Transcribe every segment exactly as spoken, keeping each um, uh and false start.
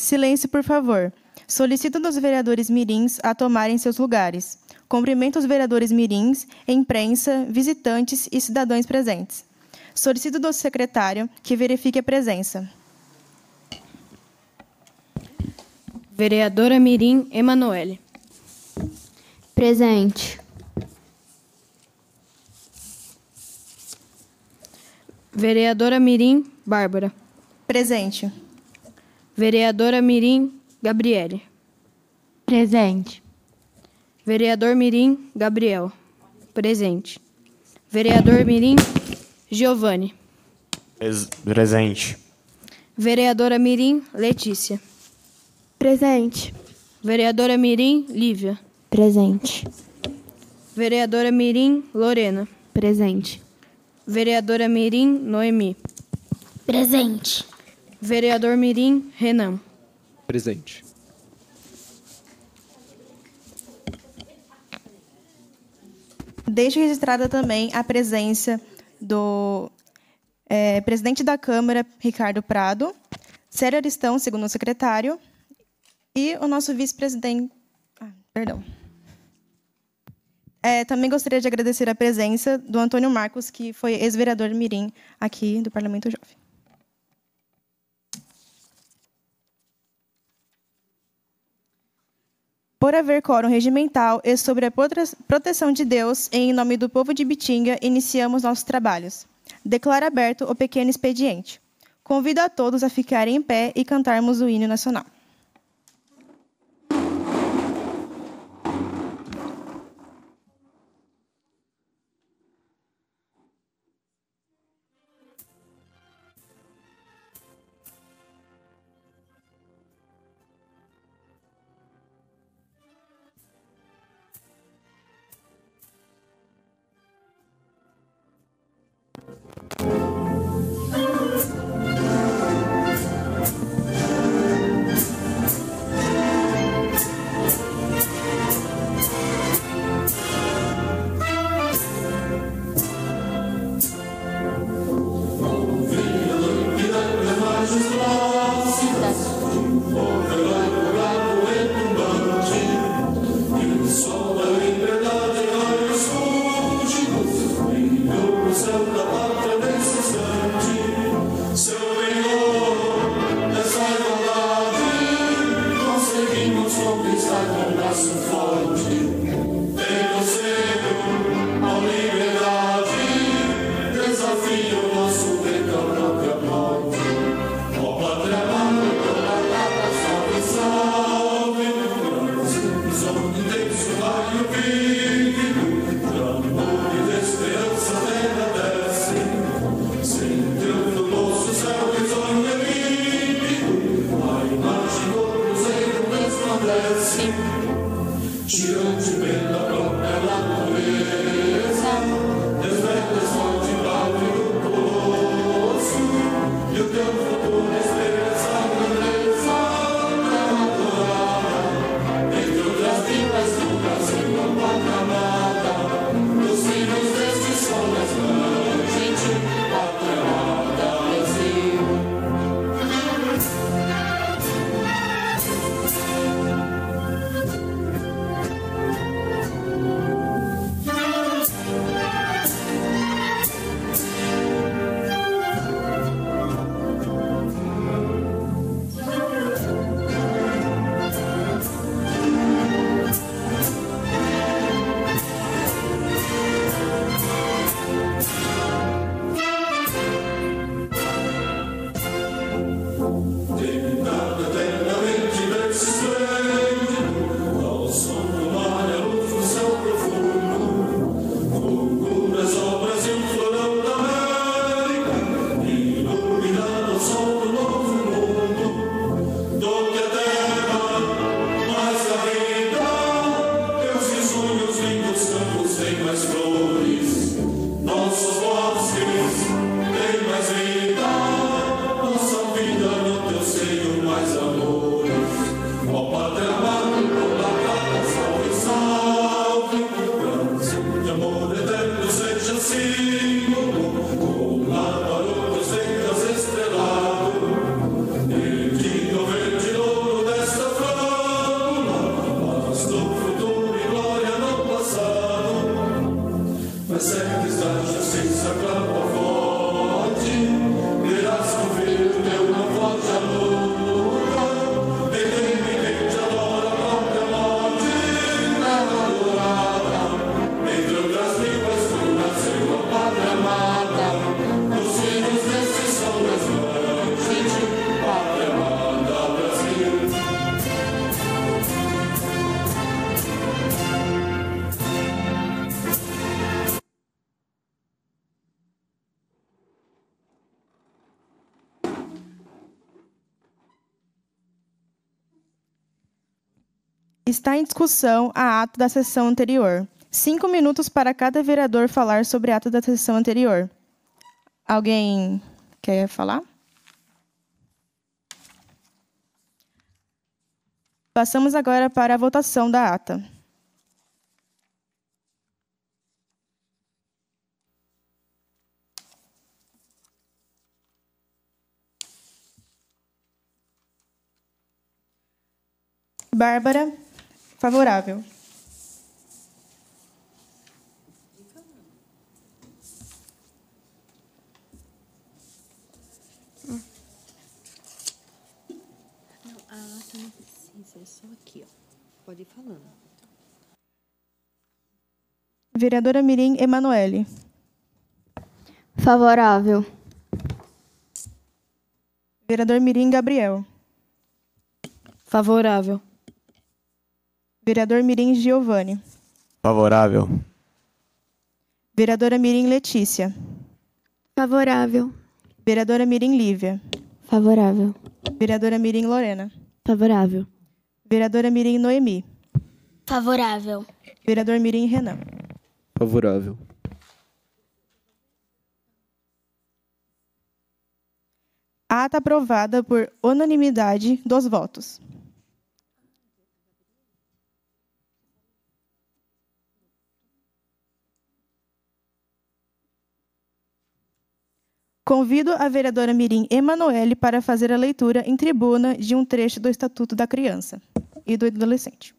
Silêncio, por favor. Solicito dos vereadores mirins a tomarem seus lugares. Cumprimento os vereadores mirins, imprensa, visitantes e cidadãos presentes. Solicito do secretário que verifique a presença. Vereadora mirim Emanuele. Presente. Vereadora mirim Bárbara. Presente. Vereadora mirim Gabriele. Presente. Vereador mirim Gabriel. Presente. Vereador mirim Giovanni. Pres- Presente. Vereadora mirim Letícia. Presente. Vereadora mirim Lívia. Presente. Vereadora mirim Lorena. Presente. Vereadora mirim Noemi. Presente. Vereador mirim Renan. Presente. Deixo registrada também a presença do é, presidente da Câmara, Ricardo Prado, Célio Aristão, segundo o secretário, e o nosso vice-presidente... Ah, perdão. É, também gostaria de agradecer a presença do Antônio Marcos, que foi ex-vereador mirim aqui do Parlamento Jovem. Por haver quórum regimental e sobre a prote- proteção de Deus, e em nome do povo de Bitinga, iniciamos nossos trabalhos. Declaro aberto o pequeno expediente. Convido a todos a ficarem em pé e cantarmos o hino nacional. Verde Está em discussão a ata da sessão anterior. Cinco minutos para cada vereador falar sobre a ata da sessão anterior. Alguém quer falar? Passamos agora para a votação da ata. Bárbara, favorável. É só aqui, ó. Pode ir falando. Vereadora Mirim Emanuele. Favorável. Vereador Mirim Gabriel. Favorável. Vereador Mirim Giovanni. Favorável. Vereadora Mirim Letícia. Favorável. Vereadora Mirim Lívia. Favorável. Vereadora Mirim Lorena. Favorável. Vereadora Mirim Noemi. Favorável. Vereador Mirim Renan. Favorável. Ata aprovada por unanimidade dos votos. Convido a vereadora Mirim Emanuele para fazer a leitura em tribuna de um trecho do Estatuto da Criança e do Adolescente.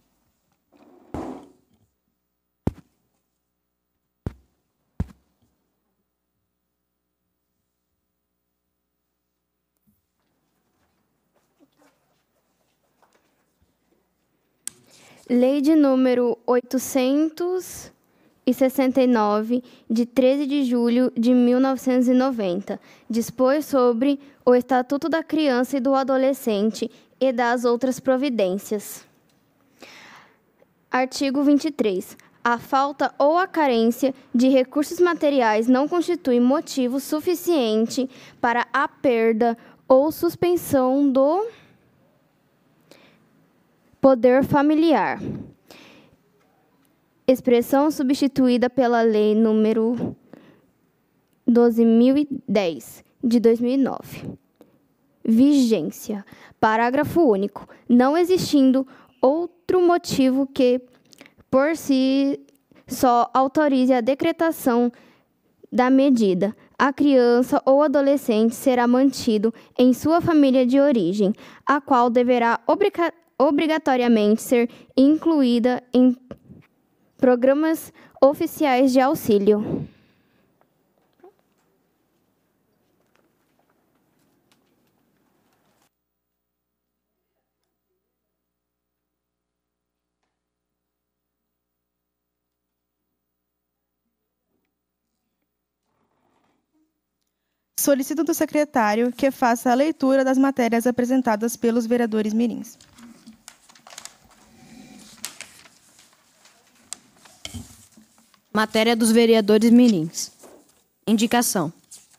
Lei de número oitocentos e sessenta e nove, de treze de julho de mil novecentos e noventa, dispõe sobre o Estatuto da Criança e do Adolescente e das outras providências. Artigo vinte e três. A falta ou a carência de recursos materiais não constitui motivo suficiente para a perda ou suspensão do poder familiar. Expressão substituída pela Lei número doze mil e dez, de dois mil e nove. Vigência. Parágrafo único. Não existindo outro motivo que, por si só, autorize a decretação da medida, a criança ou adolescente será mantido em sua família de origem, a qual deverá obriga- obrigatoriamente ser incluída em programas oficiais de auxílio. Solicito do secretário que faça a leitura das matérias apresentadas pelos vereadores mirins. Matéria dos vereadores mirins. Indicação.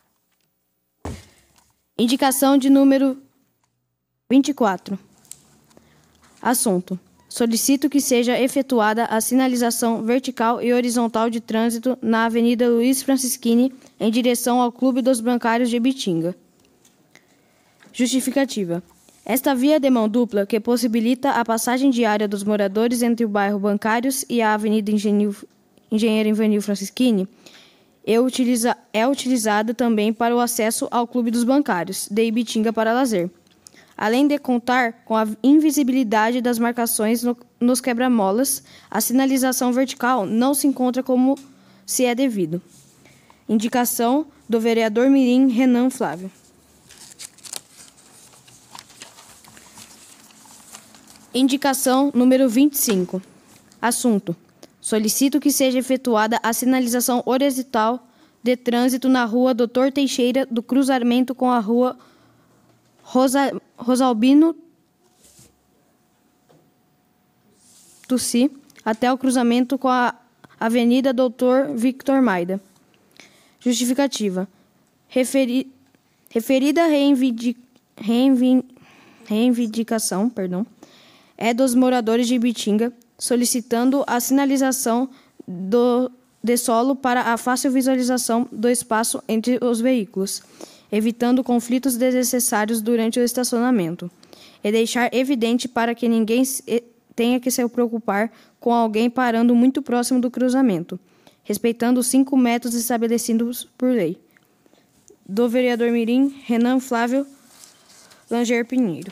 Indicação de número vinte e quatro. Assunto. Solicito que seja efetuada a sinalização vertical e horizontal de trânsito na Avenida Luiz Francischini, em direção ao Clube dos Bancários de Ibitinga. Justificativa. Esta via de mão dupla, que possibilita a passagem diária dos moradores entre o bairro Bancários e a Avenida Engenheiro Engenheiro Ivanil Francischini, é, utiliza, é utilizada também para o acesso ao Clube dos Bancários, de Ibitinga para lazer, além de contar com a invisibilidade das marcações no, nos quebra-molas. A sinalização vertical não se encontra como se é devido. Indicação do vereador mirim Renan Flávio. Indicação número vinte e cinco. Assunto. Solicito que seja efetuada a sinalização horizontal de trânsito na rua doutor Teixeira, do cruzamento com a rua Rosa, Rosalbino Tussi, até o cruzamento com a Avenida doutor Victor Maida. Justificativa. Referi, referida reivindic, reivin, reivindicação perdão, é dos moradores de Ibitinga, solicitando a sinalização do, de solo para a fácil visualização do espaço entre os veículos, evitando conflitos desnecessários durante o estacionamento, e deixar evidente para que ninguém tenha que se preocupar com alguém parando muito próximo do cruzamento, respeitando os cinco metros estabelecidos por lei. Do vereador Mirim, Renan Flávio Langer Pinheiro.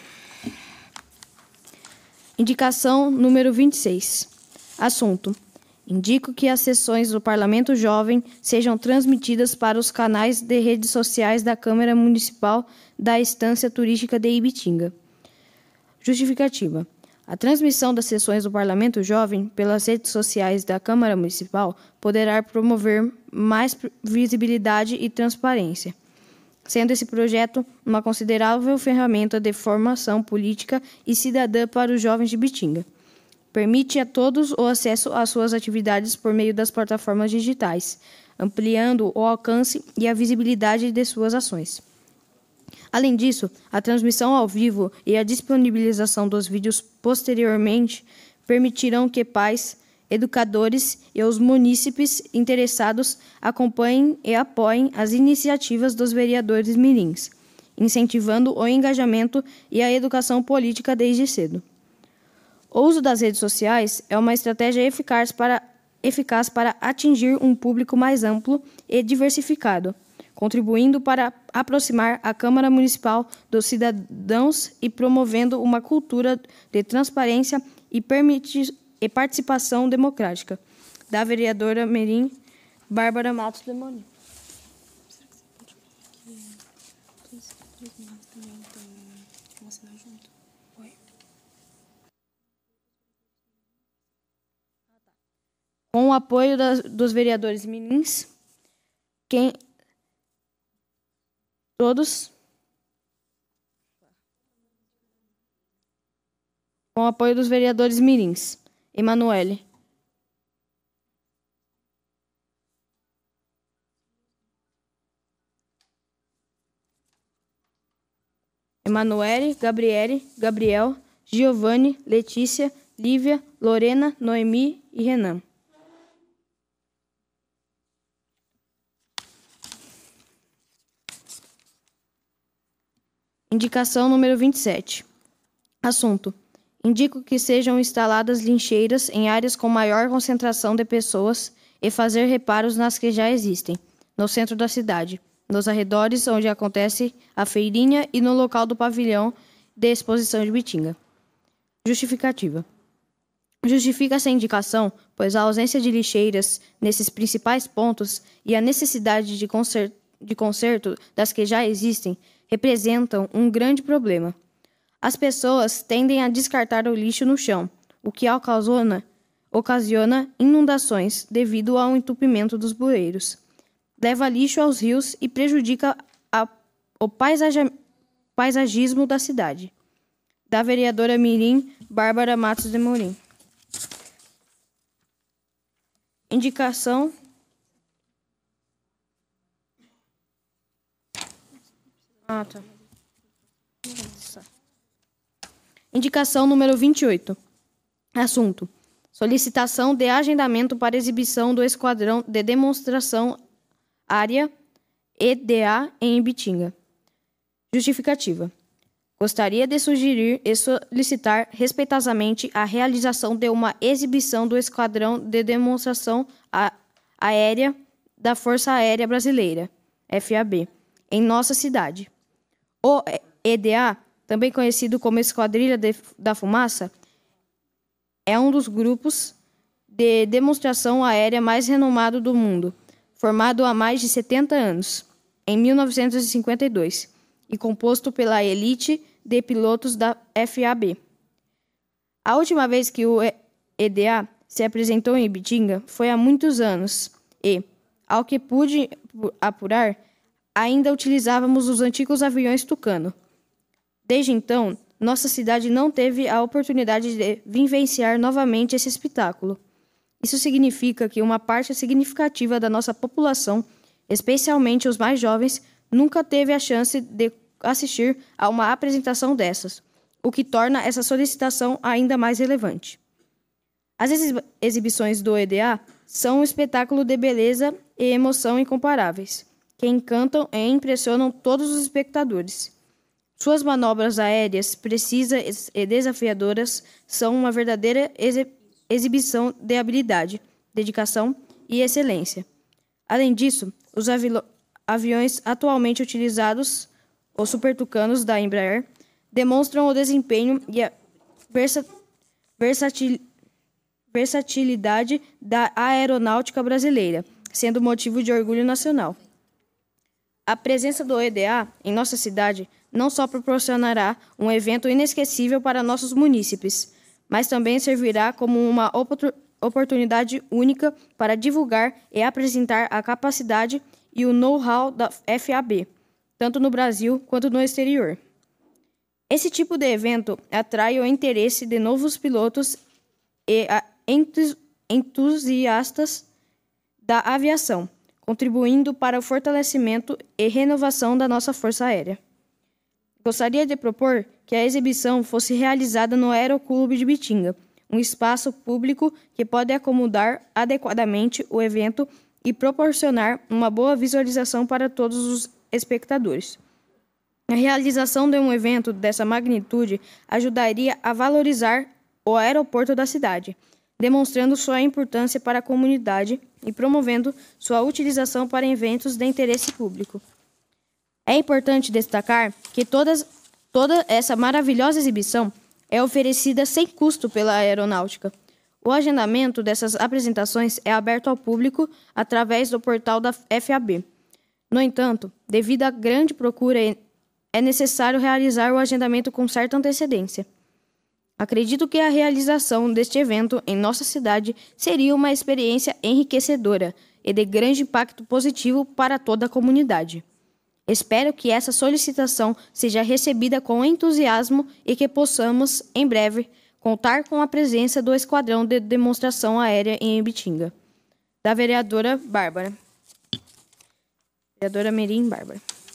Indicação número vinte e seis. Assunto: indico que as sessões do Parlamento Jovem sejam transmitidas para os canais de redes sociais da Câmara Municipal da Estância Turística de Ibitinga. Justificativa: a transmissão das sessões do Parlamento Jovem pelas redes sociais da Câmara Municipal poderá promover mais visibilidade e transparência, sendo esse projeto uma considerável ferramenta de formação política e cidadã para os jovens de Ibitinga. Permite a todos o acesso às suas atividades por meio das plataformas digitais, ampliando o alcance e a visibilidade de suas ações. Além disso, a transmissão ao vivo e a disponibilização dos vídeos posteriormente permitirão que pais, educadores e os munícipes interessados acompanhem e apoiem as iniciativas dos vereadores mirins, incentivando o engajamento e a educação política desde cedo. O uso das redes sociais é uma estratégia eficaz para, eficaz para atingir um público mais amplo e diversificado, contribuindo para aproximar a Câmara Municipal dos cidadãos e promovendo uma cultura de transparência e, permiti- e participação democrática. Da vereadora Mirim, Bárbara Matos de Morim. Com o apoio das, dos vereadores mirins, quem todos com o apoio dos vereadores mirins, Emanuele, Emanuele, Gabriele, Gabriel, Giovanni, Letícia, Lívia, Lorena, Noemi e Renan. Indicação número vinte e sete. Assunto: indico que sejam instaladas lincheiras em áreas com maior concentração de pessoas e fazer reparos nas que já existem, no centro da cidade, nos arredores onde acontece a feirinha e no local do pavilhão de exposição de Ibitinga. Justificativa: justifica essa indicação, pois a ausência de lixeiras nesses principais pontos e a necessidade de conserto, de conserto das que já existem representam um grande problema. As pessoas tendem a descartar o lixo no chão, o que ocasiona, ocasiona inundações devido ao entupimento dos bueiros, leva lixo aos rios e prejudica a, o paisaja, paisagismo da cidade. Da vereadora Mirim, Bárbara Matos de Morim. Indicação Ah, tá. Indicação número vinte e oito. Assunto: solicitação de agendamento para exibição do Esquadrão de Demonstração Área E D A em Ibitinga. Justificativa: gostaria de sugerir e solicitar respeitosamente a realização de uma exibição do Esquadrão de Demonstração Aérea da Força Aérea Brasileira, F A B, em nossa cidade. O E D A, também conhecido como Esquadrilha de, da Fumaça, é um dos grupos de demonstração aérea mais renomado do mundo, formado há mais de setenta anos, em mil novecentos e cinquenta e dois, e composto pela elite de pilotos da F A B. A última vez que o E D A se apresentou em Ibitinga foi há muitos anos e, ao que pude apurar, ainda utilizávamos os antigos aviões Tucano. Desde então, nossa cidade não teve a oportunidade de vivenciar novamente esse espetáculo. Isso significa que uma parte significativa da nossa população, especialmente os mais jovens, nunca teve a chance de assistir a uma apresentação dessas. o que torna essa solicitação ainda mais relevante. As exibições do E D A são um espetáculo de beleza e emoção incomparáveis, que encantam e impressionam todos os espectadores. Suas manobras aéreas precisas e desafiadoras são uma verdadeira exibição de habilidade, dedicação e excelência. Além disso, os avi aviões atualmente utilizados, os supertucanos da Embraer, demonstram o desempenho e a versa versatil versatilidade da aeronáutica brasileira, sendo motivo de orgulho nacional. A presença do E D A em nossa cidade não só proporcionará um evento inesquecível para nossos munícipes, mas também servirá como uma oportunidade única para divulgar e apresentar a capacidade e o know-how da F A B, tanto no Brasil quanto no exterior. Esse tipo de evento atrai o interesse de novos pilotos e entusiastas da aviação, contribuindo para o fortalecimento e renovação da nossa Força Aérea. Gostaria de propor que a exibição fosse realizada no Aeroclube de Bitinga, um espaço público que pode acomodar adequadamente o evento e proporcionar uma boa visualização para todos os espectadores. A realização de um evento dessa magnitude ajudaria a valorizar o aeroporto da cidade, demonstrando sua importância para a comunidade e promovendo sua utilização para eventos de interesse público. É importante destacar que todas, toda essa maravilhosa exibição é oferecida sem custo pela aeronáutica. O agendamento dessas apresentações é aberto ao público através do portal da F A B. No entanto, devido à grande procura, é necessário realizar o agendamento com certa antecedência. Acredito que a realização deste evento em nossa cidade seria uma experiência enriquecedora e de grande impacto positivo para toda a comunidade. Espero que essa solicitação seja recebida com entusiasmo e que possamos, em breve, contar com a presença do Esquadrão de Demonstração Aérea em Ibitinga. Da vereadora Bárbara. Vereadora Mirim Bárbara.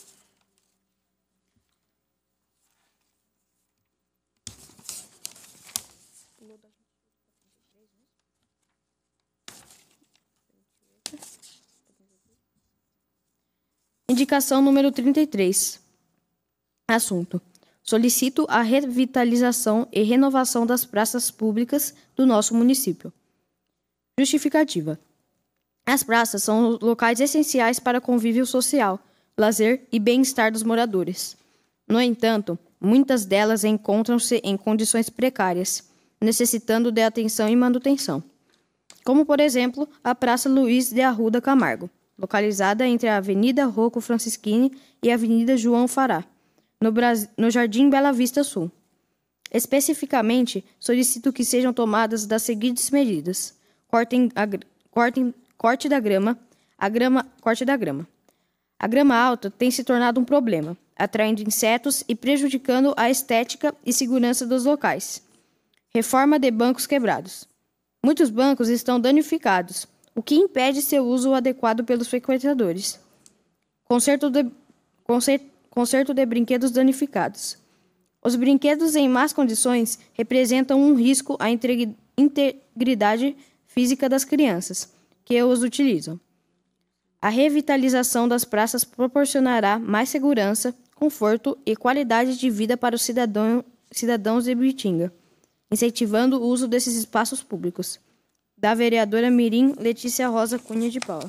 Indicação número trinta e três. Assunto: solicito a revitalização e renovação das praças públicas do nosso município. Justificativa: as praças são locais essenciais para convívio social, lazer e bem-estar dos moradores. No entanto, muitas delas encontram-se em condições precárias, necessitando de atenção e manutenção. Como, por exemplo, a Praça Luiz de Arruda Camargo, localizada entre a Avenida Rocco Francischini e a Avenida João Fará, no, Brasil, no Jardim Bela Vista Sul. Especificamente, solicito que sejam tomadas das seguintes medidas: cortem a, cortem, corte da grama, a grama, corte da grama. A grama alta tem se tornado um problema, atraindo insetos e prejudicando a estética e segurança dos locais. Reforma de bancos quebrados. Muitos bancos estão danificados, o que impede seu uso adequado pelos frequentadores. Conserto de, conserto, conserto de brinquedos danificados. Os brinquedos em más condições representam um risco à integridade física das crianças que os utilizam. A revitalização das praças proporcionará mais segurança, conforto e qualidade de vida para os cidadão, cidadãos de Ibitinga, incentivando o uso desses espaços públicos. Da vereadora Mirim Letícia Rosa Cunha de Paula.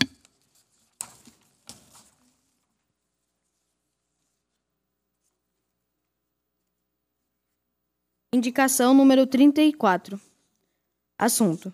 Indicação número trinta e quatro. Assunto: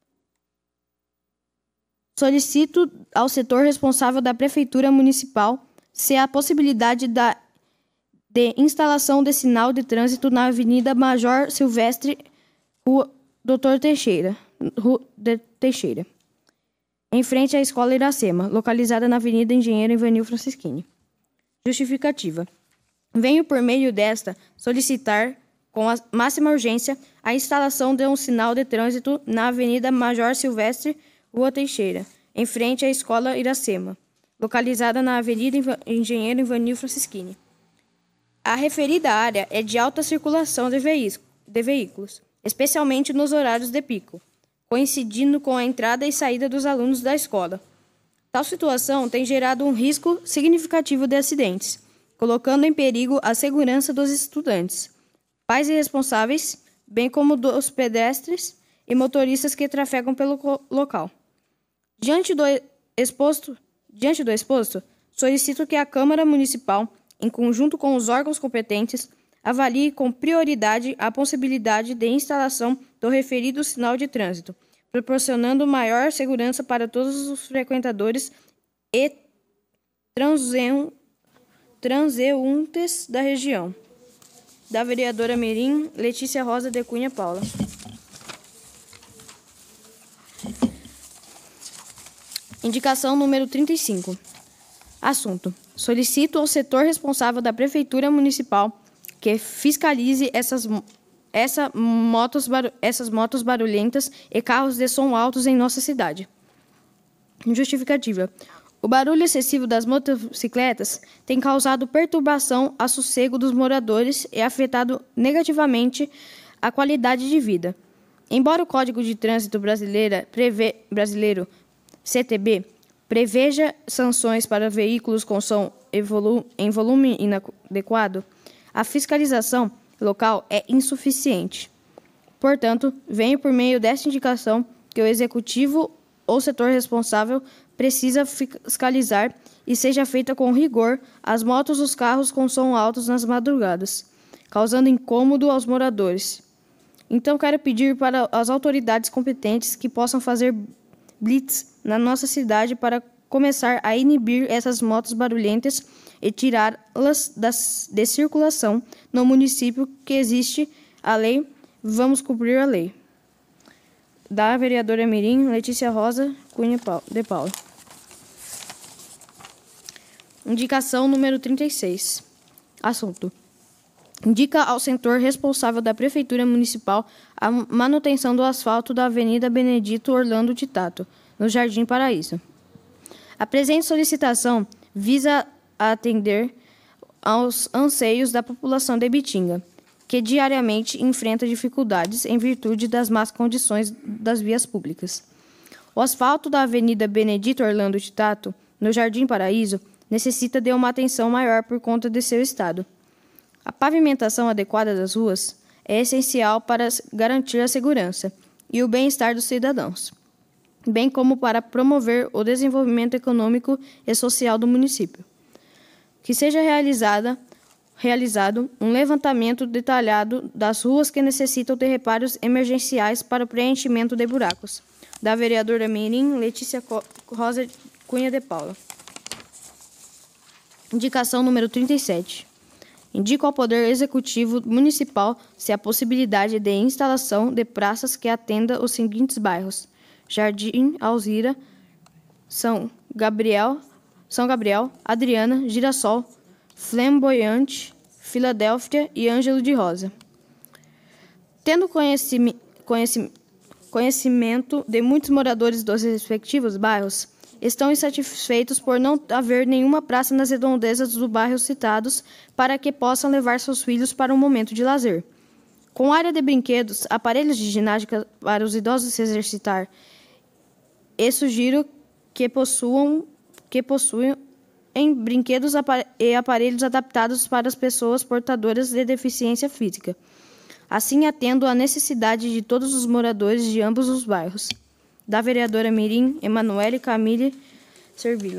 solicito ao setor responsável da Prefeitura Municipal se há possibilidade da, de instalação de sinal de trânsito na Avenida Major Silvestre, Rua Doutor Teixeira, Rua de Teixeira, em frente à Escola Iracema, localizada na Avenida Engenheiro Ivanil Francischini. Justificativa: venho por meio desta solicitar com a máxima urgência a instalação de um sinal de trânsito na Avenida Major Silvestre, Rua Teixeira, em frente à Escola Iracema, localizada na Avenida Engenheiro Ivanil Francischini. A referida área é de alta circulação de, veí- de veículos, especialmente nos horários de pico, coincidindo com a entrada e saída dos alunos da escola. Tal situação tem gerado um risco significativo de acidentes, colocando em perigo a segurança dos estudantes, pais e responsáveis, bem como dos pedestres e motoristas que trafegam pelo local. Diante do exposto, diante do exposto, solicito que a Câmara Municipal, em conjunto com os órgãos competentes, avalie com prioridade a possibilidade de instalação do referido sinal de trânsito, proporcionando maior segurança para todos os frequentadores e transeun- transeuntes da região. Da vereadora Mirim, Letícia Rosa de Cunha Paula. Indicação número trinta e cinco. Assunto: solicito ao setor responsável da Prefeitura Municipal que fiscalize essas, essa motos, essas motos barulhentas e carros de som altos em nossa cidade. Justificativa: o barulho excessivo das motocicletas tem causado perturbação ao sossego dos moradores e afetado negativamente a qualidade de vida. Embora o Código de Trânsito Brasileira prevê, Brasileiro, C T B, preveja sanções para veículos com som em volume inadequado, a fiscalização local é insuficiente. Portanto, venho por meio desta indicação que o Executivo ou setor responsável precisa fiscalizar e seja feita com rigor as motos e os carros com som altos nas madrugadas, causando incômodo aos moradores. Então, quero pedir para as autoridades competentes que possam fazer blitz na nossa cidade para começar a inibir essas motos barulhentas e tirá-las das, de circulação no município que existe a lei. Vamos cumprir a lei. Da vereadora Mirim, Letícia Rosa Cunha de Paula. Indicação número trinta e seis. Assunto: indica ao setor responsável da Prefeitura Municipal a manutenção do asfalto da Avenida Benedito Orlando de Tato, no Jardim Paraíso. A presente solicitação visa atender aos anseios da população de Ibitinga, que diariamente enfrenta dificuldades em virtude das más condições das vias públicas. O asfalto da Avenida Benedito Orlando de Tato, no Jardim Paraíso, necessita de uma atenção maior por conta de seu estado. A pavimentação adequada das ruas é essencial para garantir a segurança e o bem-estar dos cidadãos, bem como para promover o desenvolvimento econômico e social do município. Que seja realizada, realizado um levantamento detalhado das ruas que necessitam de reparos emergenciais para o preenchimento de buracos. Da vereadora Mirim, Letícia Rosa Cunha de Paula. Indicação número trinta e sete. Indica ao Poder Executivo Municipal se há possibilidade de instalação de praças que atenda os seguintes bairros: Jardim Alzira, São Gabriel, São Gabriel, Adriana, Girassol, Flamboyante, Filadélfia e Ângelo de Rosa. Tendo conhecimento, conhecimento de muitos moradores dos respectivos bairros, estão insatisfeitos por não haver nenhuma praça nas redondezas dos bairros citados para que possam levar seus filhos para um momento de lazer. Com área de brinquedos, aparelhos de ginástica para os idosos se exercitar, e sugiro que possuam, que possuem em brinquedos e aparelhos adaptados para as pessoas portadoras de deficiência física. Assim, atendo à necessidade de todos os moradores de ambos os bairros. Da vereadora Mirim, Emanuele Camille Servila.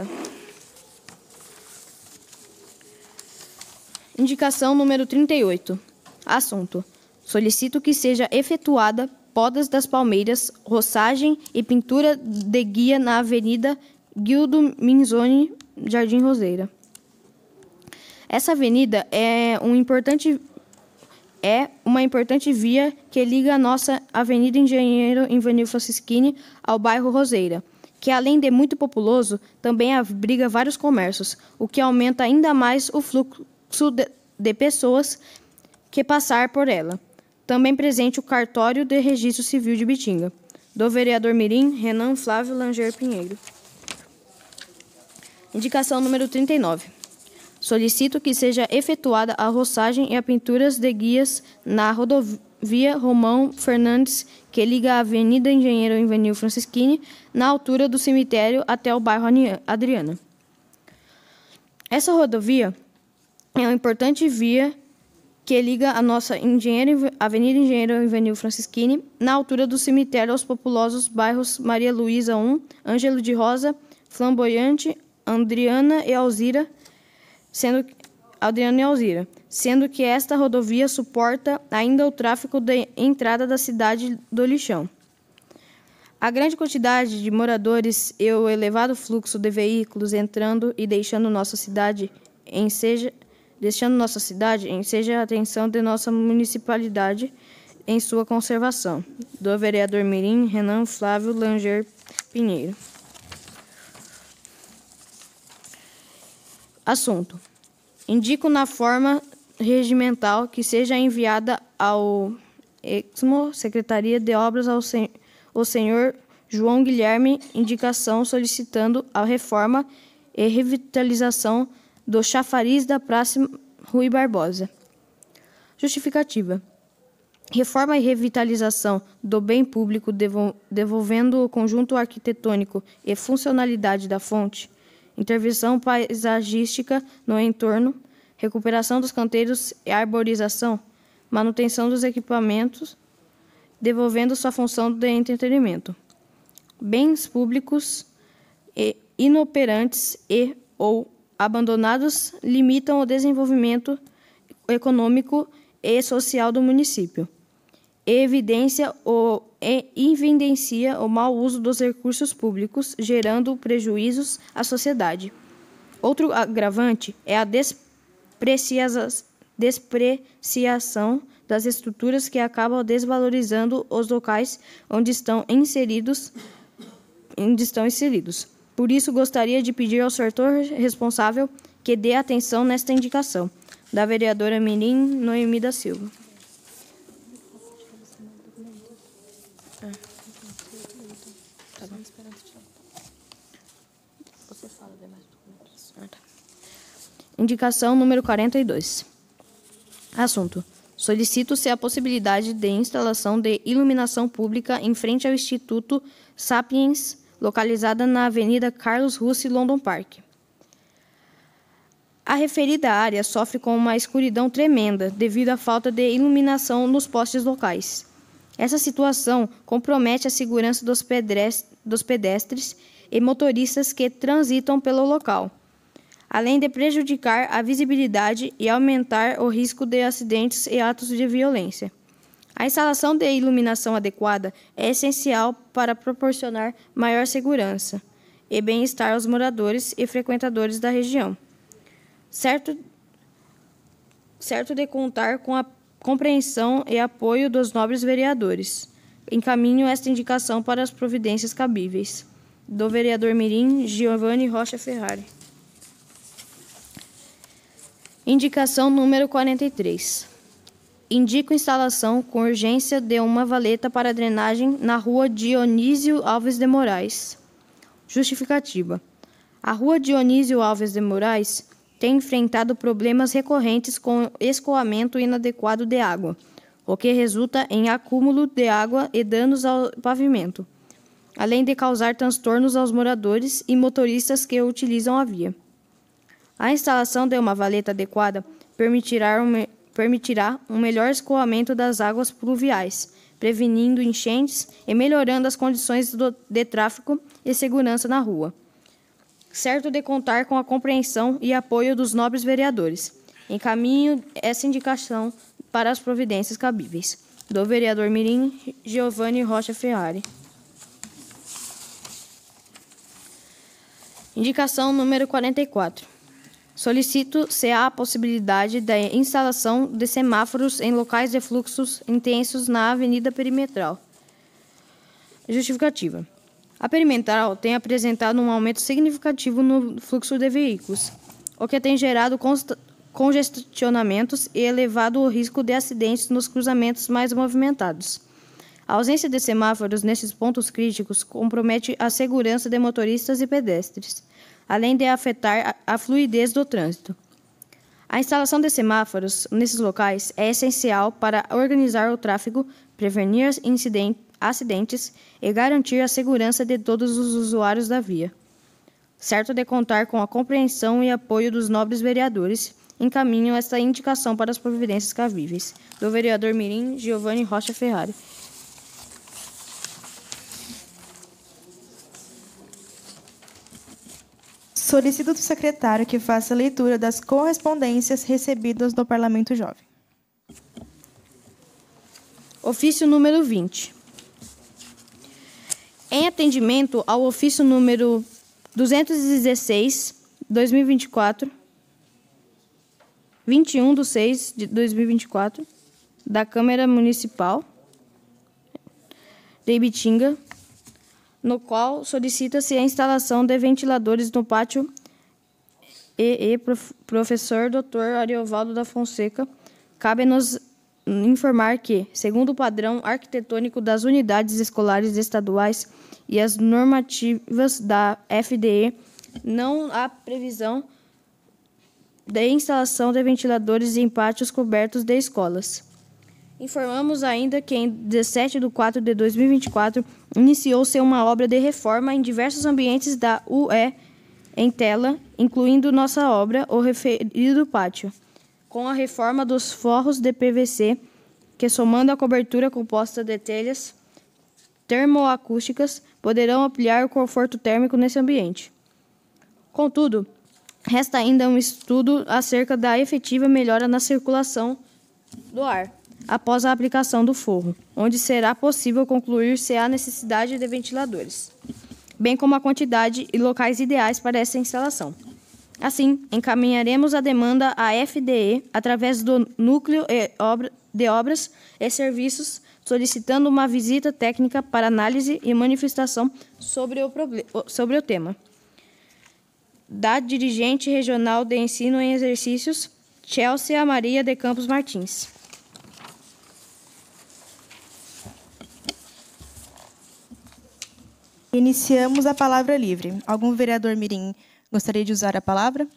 Indicação número trinta e oito. Assunto: solicito que seja efetuada podas das palmeiras, roçagem e pintura de guia na Avenida Guildo Minzoni, Jardim Roseira. Essa avenida é um importante é uma importante via que liga a nossa Avenida Engenheiro Ivanil Francischini ao bairro Roseira, que além de muito populoso, também abriga vários comércios, o que aumenta ainda mais o fluxo de, de pessoas que passar por ela. Também presente o Cartório de Registro Civil de Ibitinga. Do vereador Mirim, Renan Flávio Langer Pinheiro. Indicação número trinta e nove. Solicito que seja efetuada a roçagem e a pintura de guias na rodovia Romão Fernandes, que liga a Avenida Engenheiro Evenil Francisquini, na altura do cemitério até o bairro Adriana. Essa rodovia é uma importante via que liga a nossa Engenheiro, Avenida Engenheiro Evenil Francisquini, na altura do cemitério aos populosos bairros Maria Luísa I, Ângelo de Rosa, Flamboyante, Adriana e Alzira, sendo Adriana e Alzira, sendo que esta rodovia suporta ainda o tráfego de entrada da cidade do Lixão. A grande quantidade de moradores e o elevado fluxo de veículos entrando e deixando nossa cidade em seja deixando nossa cidade em seja a atenção de nossa municipalidade em sua conservação. Do vereador Mirim Renan Flávio Langer Pinheiro. Assunto. Indico na forma regimental que seja enviada ao Exmo Secretaria de Obras ao sen o senhor João Guilherme indicação solicitando a reforma e revitalização do chafariz da Praça Rui Barbosa. Justificativa. Reforma e revitalização do bem público devo devolvendo o conjunto arquitetônico e funcionalidade da fonte, intervenção paisagística no entorno, recuperação dos canteiros e arborização, manutenção dos equipamentos, devolvendo sua função de entretenimento. Bens públicos e inoperantes e ou abandonados limitam o desenvolvimento econômico e social do município. E evidencia o, e evidencia o mau uso dos recursos públicos, gerando prejuízos à sociedade. Outro agravante é a desprecia- despreciação das estruturas que acabam desvalorizando os locais onde estão inseridos, onde estão inseridos. Por isso, gostaria de pedir ao setor responsável que dê atenção nesta indicação. Da vereadora Mirim Noemi da Silva. Indicação número quarenta e dois. Assunto. Solicito-se a possibilidade de instalação de iluminação pública em frente ao Instituto Sapiens, localizada na Avenida Carlos Russi, London Park. A referida área sofre com uma escuridão tremenda devido à falta de iluminação nos postes locais. Essa situação compromete a segurança dos pedestres e motoristas que transitam pelo local, além de prejudicar a visibilidade e aumentar o risco de acidentes e atos de violência. A instalação de iluminação adequada é essencial para proporcionar maior segurança e bem-estar aos moradores e frequentadores da região, certo, certo de contar com a compreensão e apoio dos nobres vereadores. Encaminho esta indicação para as providências cabíveis. Do vereador Mirim Giovanni Rocha Ferrari. Indicação número quarenta e três. Indico instalação com urgência de uma valeta para drenagem na rua Dionísio Alves de Moraes. Justificativa. A rua Dionísio Alves de Moraes tem enfrentado problemas recorrentes com escoamento inadequado de água, o que resulta em acúmulo de água e danos ao pavimento, além de causar transtornos aos moradores e motoristas que utilizam a via. A instalação de uma valeta adequada permitirá um, permitirá um melhor escoamento das águas pluviais, prevenindo enchentes e melhorando as condições do, de tráfego e segurança na rua, certo de contar com a compreensão e apoio dos nobres vereadores. Encaminho essa indicação para as providências cabíveis. Do vereador Mirim Giovanni Rocha Ferrari. Indicação número quarenta e quatro. Solicito se há a possibilidade da instalação de semáforos em locais de fluxos intensos na Avenida Perimetral. Justificativa. A Perimetral tem apresentado um aumento significativo no fluxo de veículos, o que tem gerado congestionamentos e elevado o risco de acidentes nos cruzamentos mais movimentados. A ausência de semáforos nesses pontos críticos compromete a segurança de motoristas e pedestres, além de afetar a fluidez do trânsito. A instalação de semáforos nesses locais é essencial para organizar o tráfego, prevenir inciden- acidentes e garantir a segurança de todos os usuários da via. Certo de contar com a compreensão e apoio dos nobres vereadores, encaminho esta indicação para as providências cabíveis. Do vereador Mirim Giovanni Rocha Ferrari. Solicito do secretário que faça a leitura das correspondências recebidas do Parlamento Jovem. Ofício número vinte. Em atendimento ao ofício número duzentos e dezesseis, dois mil e vinte e quatro, vinte e um de seis de dois mil e vinte e quatro, da Câmara Municipal de Ibitinga, no qual solicita-se a instalação de ventiladores no pátio E E Prof. Professor doutor Ariovaldo da Fonseca, cabe-nos informar que, segundo o padrão arquitetônico das unidades escolares estaduais e as normativas da F D E, não há previsão de instalação de ventiladores em pátios cobertos de escolas. Informamos ainda que, em dezessete de quatro de dois mil e vinte e quatro, iniciou-se uma obra de reforma em diversos ambientes da U E em tela, incluindo nossa obra, o referido pátio, com a reforma dos forros de P V C, que, somando a cobertura composta de telhas termoacústicas, poderão ampliar o conforto térmico nesse ambiente. Contudo, resta ainda um estudo acerca da efetiva melhora na circulação do ar após a aplicação do forro, onde será possível concluir se há necessidade de ventiladores, bem como a quantidade e locais ideais para essa instalação. Assim, encaminharemos a demanda à F D E através do Núcleo de Obras e Serviços, solicitando uma visita técnica para análise e manifestação sobre o, sobre o tema. Da dirigente regional de ensino em exercícios, Chelsea Maria de Campos Martins. Iniciamos a palavra livre. Algum vereador mirim gostaria de usar a palavra?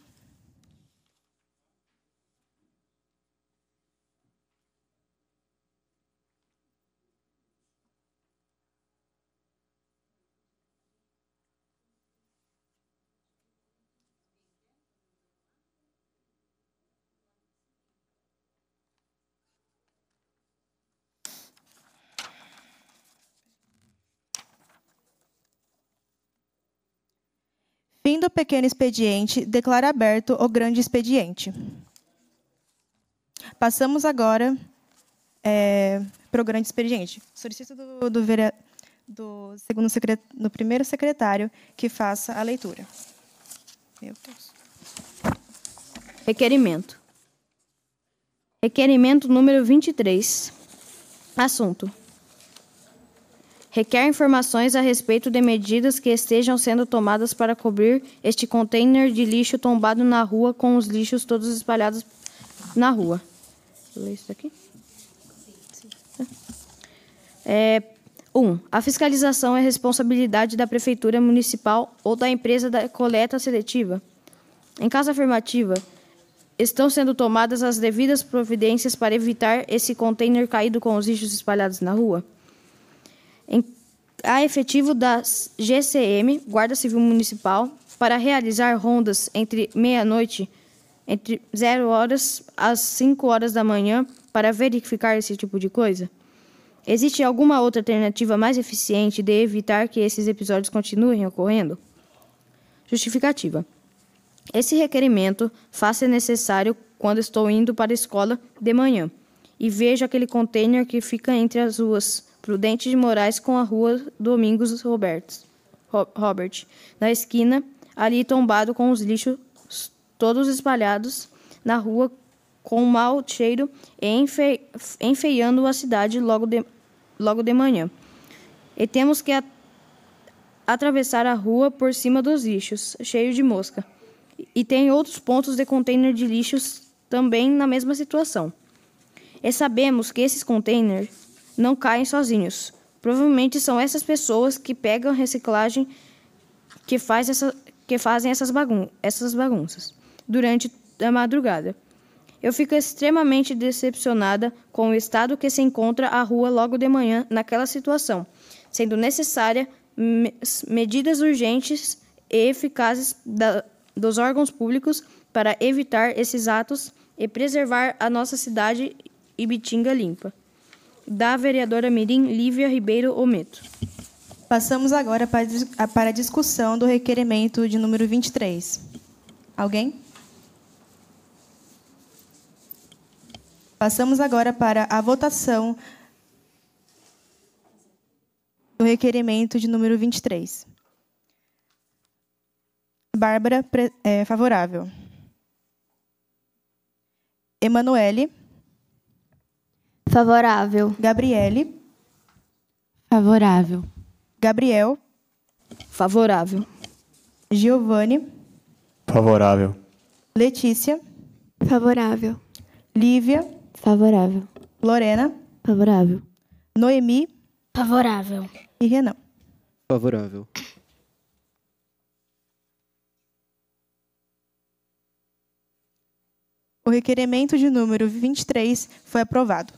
Fim do pequeno expediente, declara aberto o grande expediente. Passamos agora é, para o grande expediente. Solicito do, do, vere... do, segundo secret... do primeiro secretário que faça a leitura. Meu Deus. Requerimento. Requerimento número vinte e três. Assunto. Requer informações a respeito de medidas que estejam sendo tomadas para cobrir este container de lixo tombado na rua com os lixos todos espalhados na rua. Vou ler isso aqui? É, um. A fiscalização é responsabilidade da Prefeitura Municipal ou da empresa da coleta seletiva. Em caso afirmativa, estão sendo tomadas as devidas providências para evitar esse container caído com os lixos espalhados na rua? Em, há efetivo da G C M, Guarda Civil Municipal, para realizar rondas entre meia-noite, entre zero horas às cinco horas da manhã, para verificar esse tipo de coisa? Existe alguma outra alternativa mais eficiente de evitar que esses episódios continuem ocorrendo? Justificativa. Esse requerimento faz-se necessário quando estou indo para a escola de manhã e vejo aquele container que fica entre as ruas Prudente de Moraes com a rua Domingos Roberts, Robert, na esquina, ali tombado com os lixos todos espalhados na rua com mau cheiro e enfe, enfeiando a cidade logo de, logo de manhã. E temos que a, atravessar a rua por cima dos lixos, cheio de mosca. E tem outros pontos de container de lixos também na mesma situação. E sabemos que esses containers não caem sozinhos. Provavelmente são essas pessoas que pegam reciclagem que, faz essa, que fazem essas, bagun essas bagunças durante a madrugada. Eu fico extremamente decepcionada com o estado que se encontra a rua logo de manhã naquela situação, sendo necessária me- medidas urgentes e eficazes da, dos órgãos públicos para evitar esses atos e preservar a nossa cidade Ibitinga limpa. Da vereadora Mirim Lívia Ribeiro Ometo. Passamos agora para a dis- a- para a discussão do requerimento de número vinte e três. Alguém? Passamos agora para a votação do requerimento de número vinte e três. Bárbara, pre- é, favorável. Emanuele, Favorável. Gabriele, Favorável. Gabriel, Favorável. Giovanni, Favorável. Letícia, Favorável. Lívia, Favorável. Lorena, Favorável. Noemi Favorável. e Renan. Favorável. O requerimento de número vinte e três foi aprovado.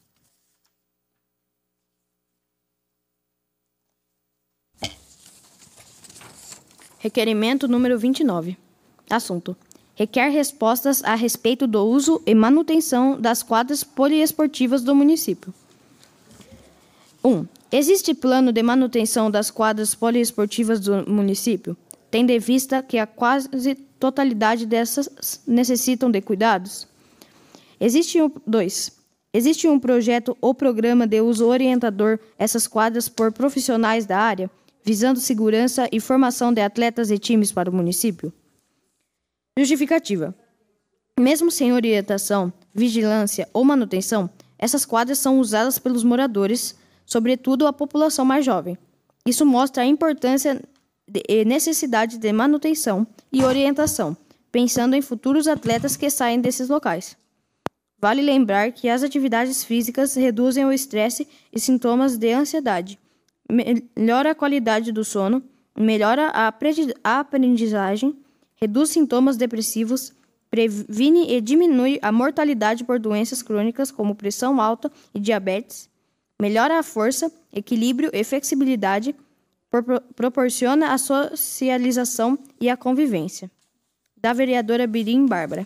Requerimento número vinte e nove. Assunto: requer respostas a respeito do uso e manutenção das quadras poliesportivas do município. um. Existe plano de manutenção das quadras poliesportivas do município, tendo em vista que a quase totalidade dessas necessitam de cuidados? Existe um dois. Existe um projeto ou programa de uso orientador essas quadras por profissionais da área, visando segurança e formação de atletas e times para o município? Justificativa. Mesmo sem orientação, vigilância ou manutenção, essas quadras são usadas pelos moradores, sobretudo a população mais jovem. Isso mostra a importância e necessidade de manutenção e orientação, pensando em futuros atletas que saem desses locais. Vale lembrar que as atividades físicas reduzem o estresse e sintomas de ansiedade, melhora a qualidade do sono, melhora a aprendi- a aprendizagem, reduz sintomas depressivos, previne e diminui a mortalidade por doenças crônicas como pressão alta e diabetes, melhora a força, equilíbrio e flexibilidade, pro- proporciona a socialização e a convivência. Da vereadora Birim Bárbara.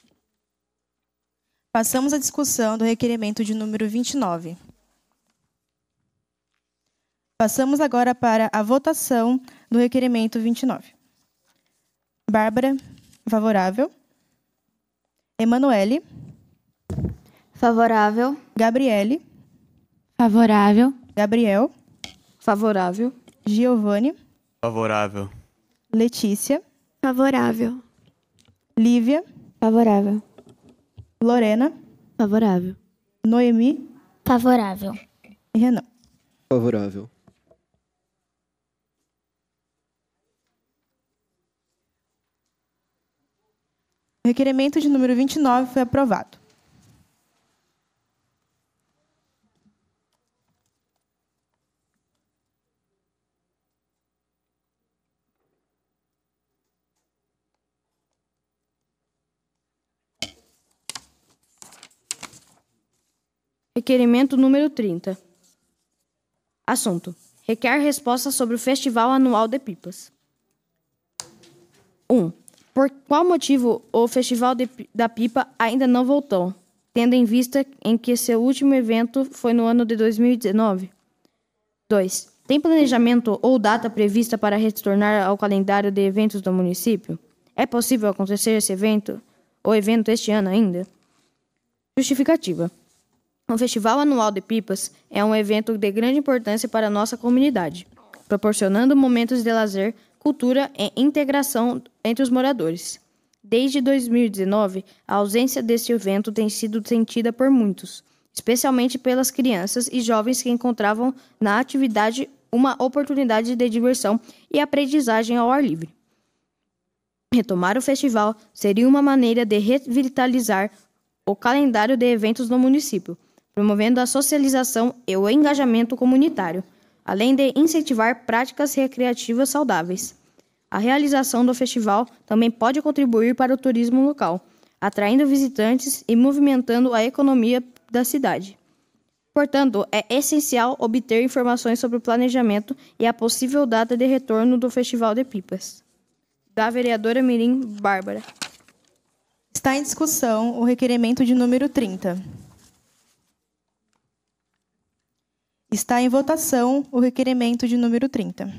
Passamos à discussão do requerimento de número vinte e nove. Passamos agora para a votação do requerimento vinte e nove. Bárbara, favorável. Emanuele, Favorável. Gabriele, Favorável. Gabriel, Favorável. Giovanni, Favorável. Letícia, Favorável. Lívia, Favorável. Lorena, Favorável. Noemi Favorável. e Renan. Favorável. O requerimento de número vinte e nove foi aprovado. Requerimento número trinta. Assunto: requer resposta sobre o Festival Anual de Pipas. um. Por qual motivo o Festival de Pi- da Pipa ainda não voltou, tendo em vista em que seu último evento foi no ano de dois mil e dezenove? dois. Tem planejamento ou data prevista para retornar ao calendário de eventos do município? É possível acontecer esse evento, ou evento este ano ainda? Justificativa. O Festival Anual de Pipas é um evento de grande importância para a nossa comunidade, proporcionando momentos de lazer, cultura e integração entre os moradores. Desde dois mil e dezenove, a ausência deste evento tem sido sentida por muitos, especialmente pelas crianças e jovens que encontravam na atividade uma oportunidade de diversão e aprendizagem ao ar livre. Retomar o festival seria uma maneira de revitalizar o calendário de eventos no município, promovendo a socialização e o engajamento comunitário, além de incentivar práticas recreativas saudáveis. A realização do festival também pode contribuir para o turismo local, atraindo visitantes e movimentando a economia da cidade. Portanto, é essencial obter informações sobre o planejamento e a possível data de retorno do Festival de Pipas. Da vereadora Mirim Bárbara. Está em discussão o requerimento de número trinta. Está em votação o requerimento de número trinta.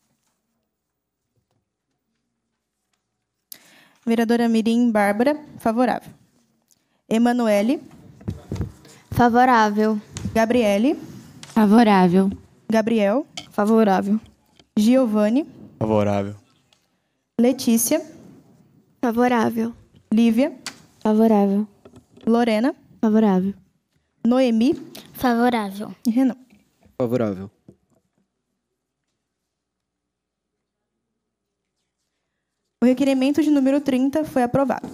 Vereadora Mirim Bárbara, favorável. Emanuele. Favorável. Gabriele. Favorável. Gabriel. Favorável. Giovanni. Favorável. Letícia. Favorável. Lívia. Favorável. Lorena. Favorável. Noemi. Favorável. E Renan. Favorável. O requerimento de número trinta foi aprovado.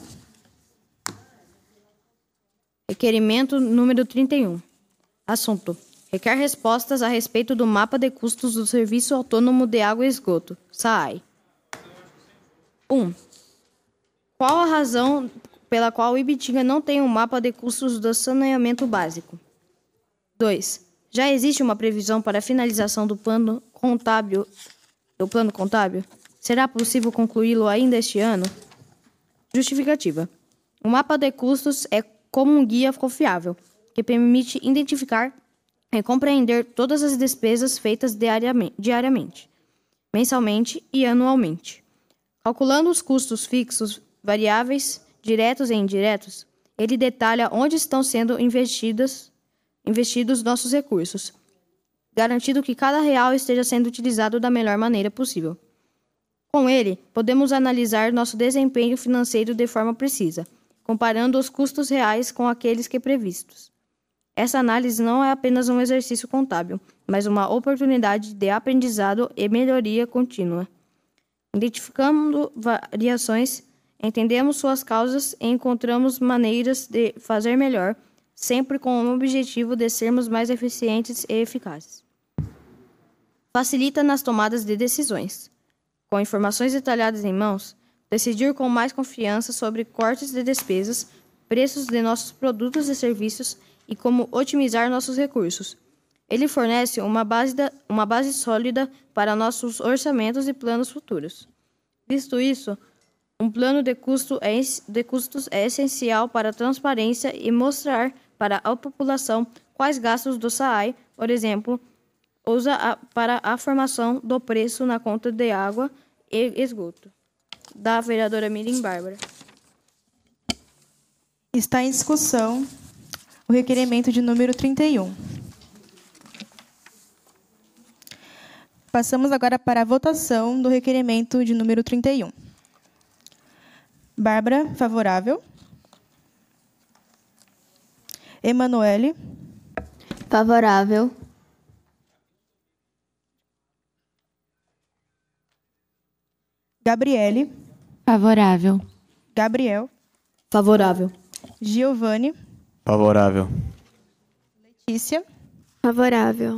Requerimento número trinta e um. Assunto: requer respostas a respeito do mapa de custos do Serviço Autônomo de Água e Esgoto, S A A I. um. Qual a razão pela qual o Ibitinga não tem um mapa de custos do saneamento básico? dois. Já existe uma previsão para a finalização do plano contábil, do plano contábil? Será possível concluí-lo ainda este ano? Justificativa. O mapa de custos é como um guia confiável, que permite identificar e compreender todas as despesas feitas diariamente, mensalmente e anualmente. Calculando os custos fixos, variáveis, diretos e indiretos, ele detalha onde estão sendo investidos, investidos nossos recursos, garantindo que cada real esteja sendo utilizado da melhor maneira possível. Com ele, podemos analisar nosso desempenho financeiro de forma precisa, comparando os custos reais com aqueles que previstos. Essa análise não é apenas um exercício contábil, mas uma oportunidade de aprendizado e melhoria contínua. Identificando variações, entendemos suas causas e encontramos maneiras de fazer melhor, sempre com o objetivo de sermos mais eficientes e eficazes. Facilita nas tomadas de decisões. Com informações detalhadas em mãos, decidir com mais confiança sobre cortes de despesas, preços de nossos produtos e serviços e como otimizar nossos recursos. Ele fornece uma base, da, uma base sólida para nossos orçamentos e planos futuros. Visto isso, um plano de, custo é, de custos é essencial para a transparência e mostrar para a população quais gastos do S A A I, por exemplo, usa a, para a formação do preço na conta de água e esgoto. Da vereadora Mirim Bárbara. Está em discussão o requerimento de número trinta e um. Passamos agora para a votação do requerimento de número trinta e um. Bárbara, favorável. Emanuele. Favorável. Gabriele. Favorável. Gabriel. Favorável. Giovanni. Favorável. Letícia. Favorável.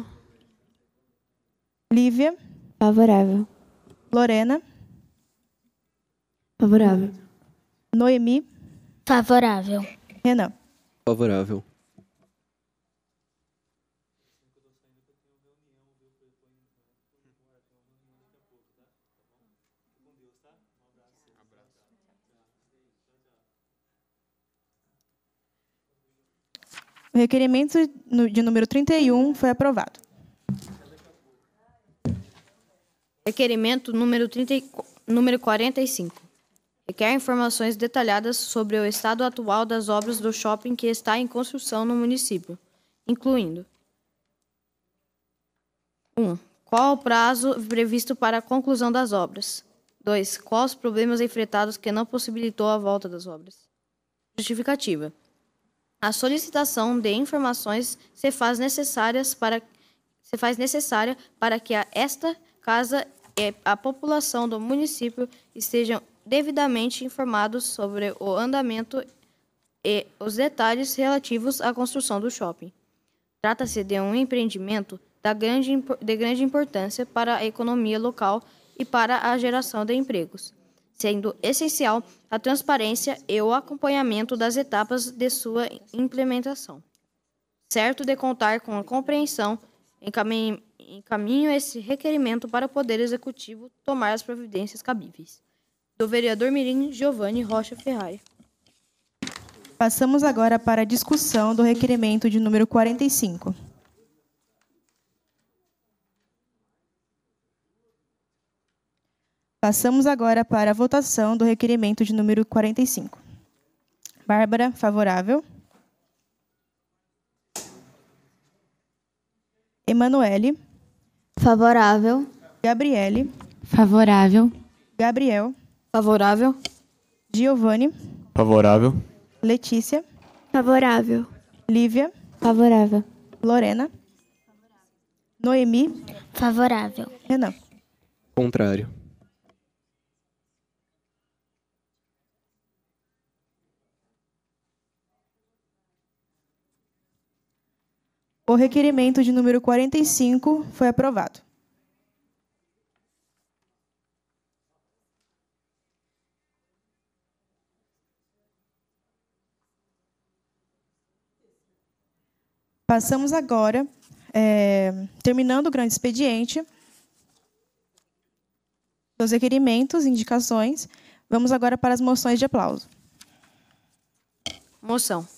Lívia. Favorável. Lorena. Favorável. Noemi. Favorável. Renan. Favorável. O requerimento de número trinta e um foi aprovado. Requerimento número, trinta, número quarenta e cinco. Requer informações detalhadas sobre o estado atual das obras do shopping que está em construção no município, incluindo: um. Qual o prazo previsto para a conclusão das obras? dois. Quais os problemas enfrentados que não possibilitou a volta das obras? Justificativa. A solicitação de informações se faz, necessárias para, se faz necessária para que a, esta casa e a população do município estejam devidamente informados sobre o andamento e os detalhes relativos à construção do shopping. Trata-se de um empreendimento da grande, de grande importância para a economia local e para a geração de empregos, sendo essencial a transparência e o acompanhamento das etapas de sua implementação. Certo de contar com a compreensão, encaminho, encaminho esse requerimento para o Poder Executivo tomar as providências cabíveis. Do vereador Mirim Giovanni Rocha Ferrari. Passamos agora para a discussão do requerimento de número quarenta e cinco. Passamos agora para a votação do requerimento de número quarenta e cinco. Bárbara, favorável. Emanuele. Favorável. Gabriele. Favorável. Gabriel. Favorável. Giovanni. Favorável. Letícia. Favorável. Lívia. Favorável. Lorena. Noemi. Favorável. Renan. Contrário. O requerimento de número quarenta e cinco foi aprovado. Passamos agora, é, terminando o grande expediente dos requerimentos, indicações, vamos agora para as moções de aplauso. Moção.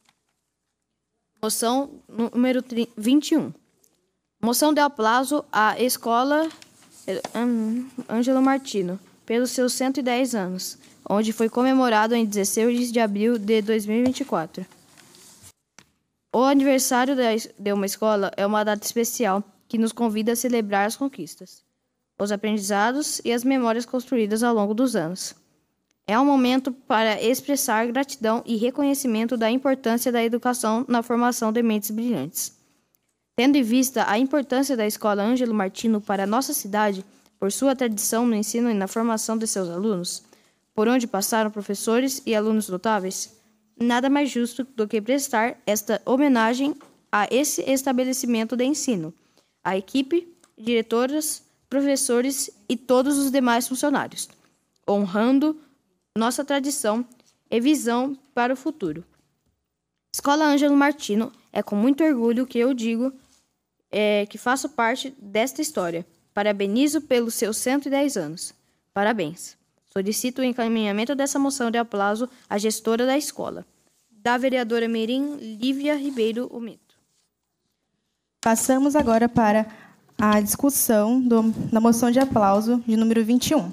Moção número vinte e um. Moção de aplauso à Escola Ângelo Martino, pelos seus cento e dez anos, onde foi comemorado em dezesseis de abril de dois mil e vinte e quatro. O aniversário de uma escola é uma data especial que nos convida a celebrar as conquistas, os aprendizados e as memórias construídas ao longo dos anos. É um momento para expressar gratidão e reconhecimento da importância da educação na formação de mentes brilhantes. Tendo em vista a importância da Escola Ângelo Martino para a nossa cidade, por sua tradição no ensino e na formação de seus alunos, por onde passaram professores e alunos notáveis, nada mais justo do que prestar esta homenagem a esse estabelecimento de ensino, à equipe, diretoras, professores e todos os demais funcionários, honrando nossa tradição e visão para o futuro. Escola Ângelo Martino, é com muito orgulho que eu digo é, que faço parte desta história. Parabenizo pelos seus cento e dez anos. Parabéns. Solicito o encaminhamento dessa moção de aplauso à gestora da escola, da vereadora Mirim Lívia Ribeiro Omito. Passamos agora para a discussão do, da moção de aplauso de número vinte e um.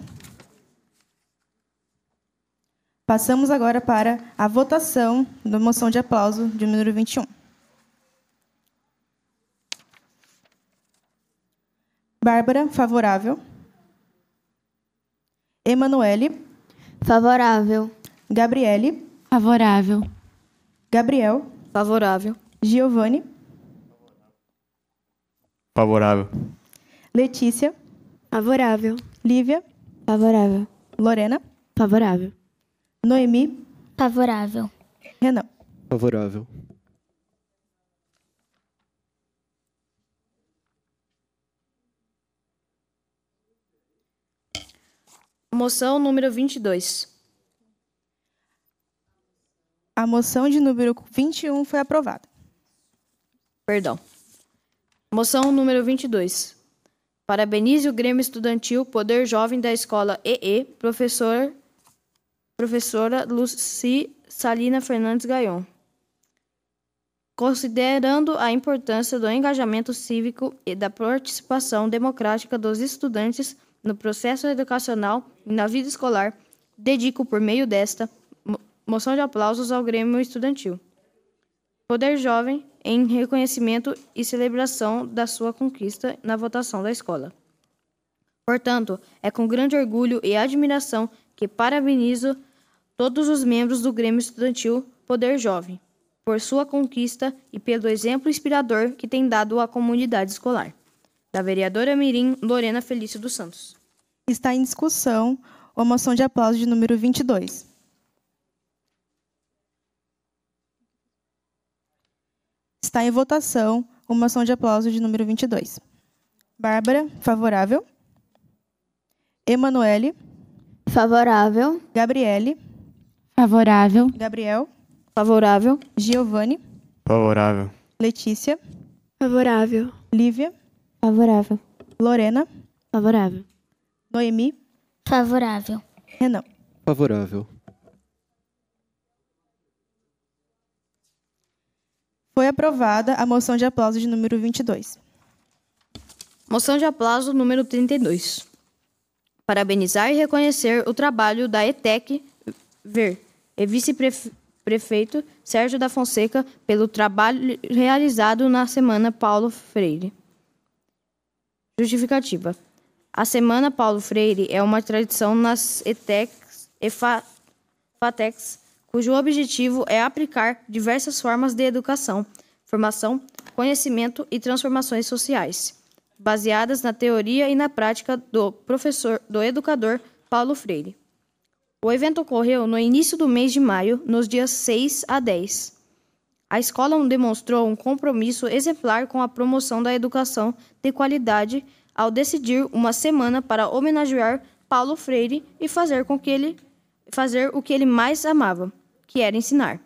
Passamos agora para a votação da moção de aplauso de número vinte e um. Bárbara, favorável. Emanuele. Favorável. Gabriele. Favorável. Gabriel. Favorável. Giovanni. Favorável. Letícia. Favorável. Lívia. Favorável. Lorena. Favorável. Noemi. Favorável. Renan. Favorável. Moção número vinte e dois. A moção de número vinte e um foi aprovada. Perdão. Moção número vinte e dois. Parabenize o Grêmio Estudantil Poder Jovem da Escola E E, professor, professora Luci Salina Fernandes Gaion. Considerando a importância do engajamento cívico e da participação democrática dos estudantes no processo educacional e na vida escolar, dedico, por meio desta, moção de aplausos ao Grêmio Estudantil Poder Jovem, em reconhecimento e celebração da sua conquista na votação da escola. Portanto, é com grande orgulho e admiração que parabenizo todos os membros do Grêmio Estudantil Poder Jovem por sua conquista e pelo exemplo inspirador que tem dado à comunidade escolar. Da vereadora Mirim Lorena Felício dos Santos. Está em discussão a moção de aplauso de número vinte e dois. Está em votação a moção de aplauso de número vinte e dois. Bárbara, favorável. Emanuele. Favorável. Gabriele, Favorável. Gabriel, Favorável. Giovanni, Favorável. Letícia, Favorável. Lívia, Favorável. Lorena, Favorável. Noemi, Favorável. Renan. Favorável. Foi aprovada a moção de aplauso de número vinte e dois. Moção de aplauso número trinta e dois. Parabenizar e reconhecer o trabalho da ETEC Ver e vice-prefeito Sérgio da Fonseca pelo trabalho realizado na Semana Paulo Freire. Justificativa. A Semana Paulo Freire é uma tradição nas ETECs e FATECs, cujo objetivo é aplicar diversas formas de educação, formação, conhecimento e transformações sociais, baseadas na teoria e na prática do professor, do educador Paulo Freire. O evento ocorreu no início do mês de maio, nos dias seis a dez. A escola demonstrou um compromisso exemplar com a promoção da educação de qualidade ao decidir uma semana para homenagear Paulo Freire e fazer com que ele fazer o que ele mais amava, que era ensinar.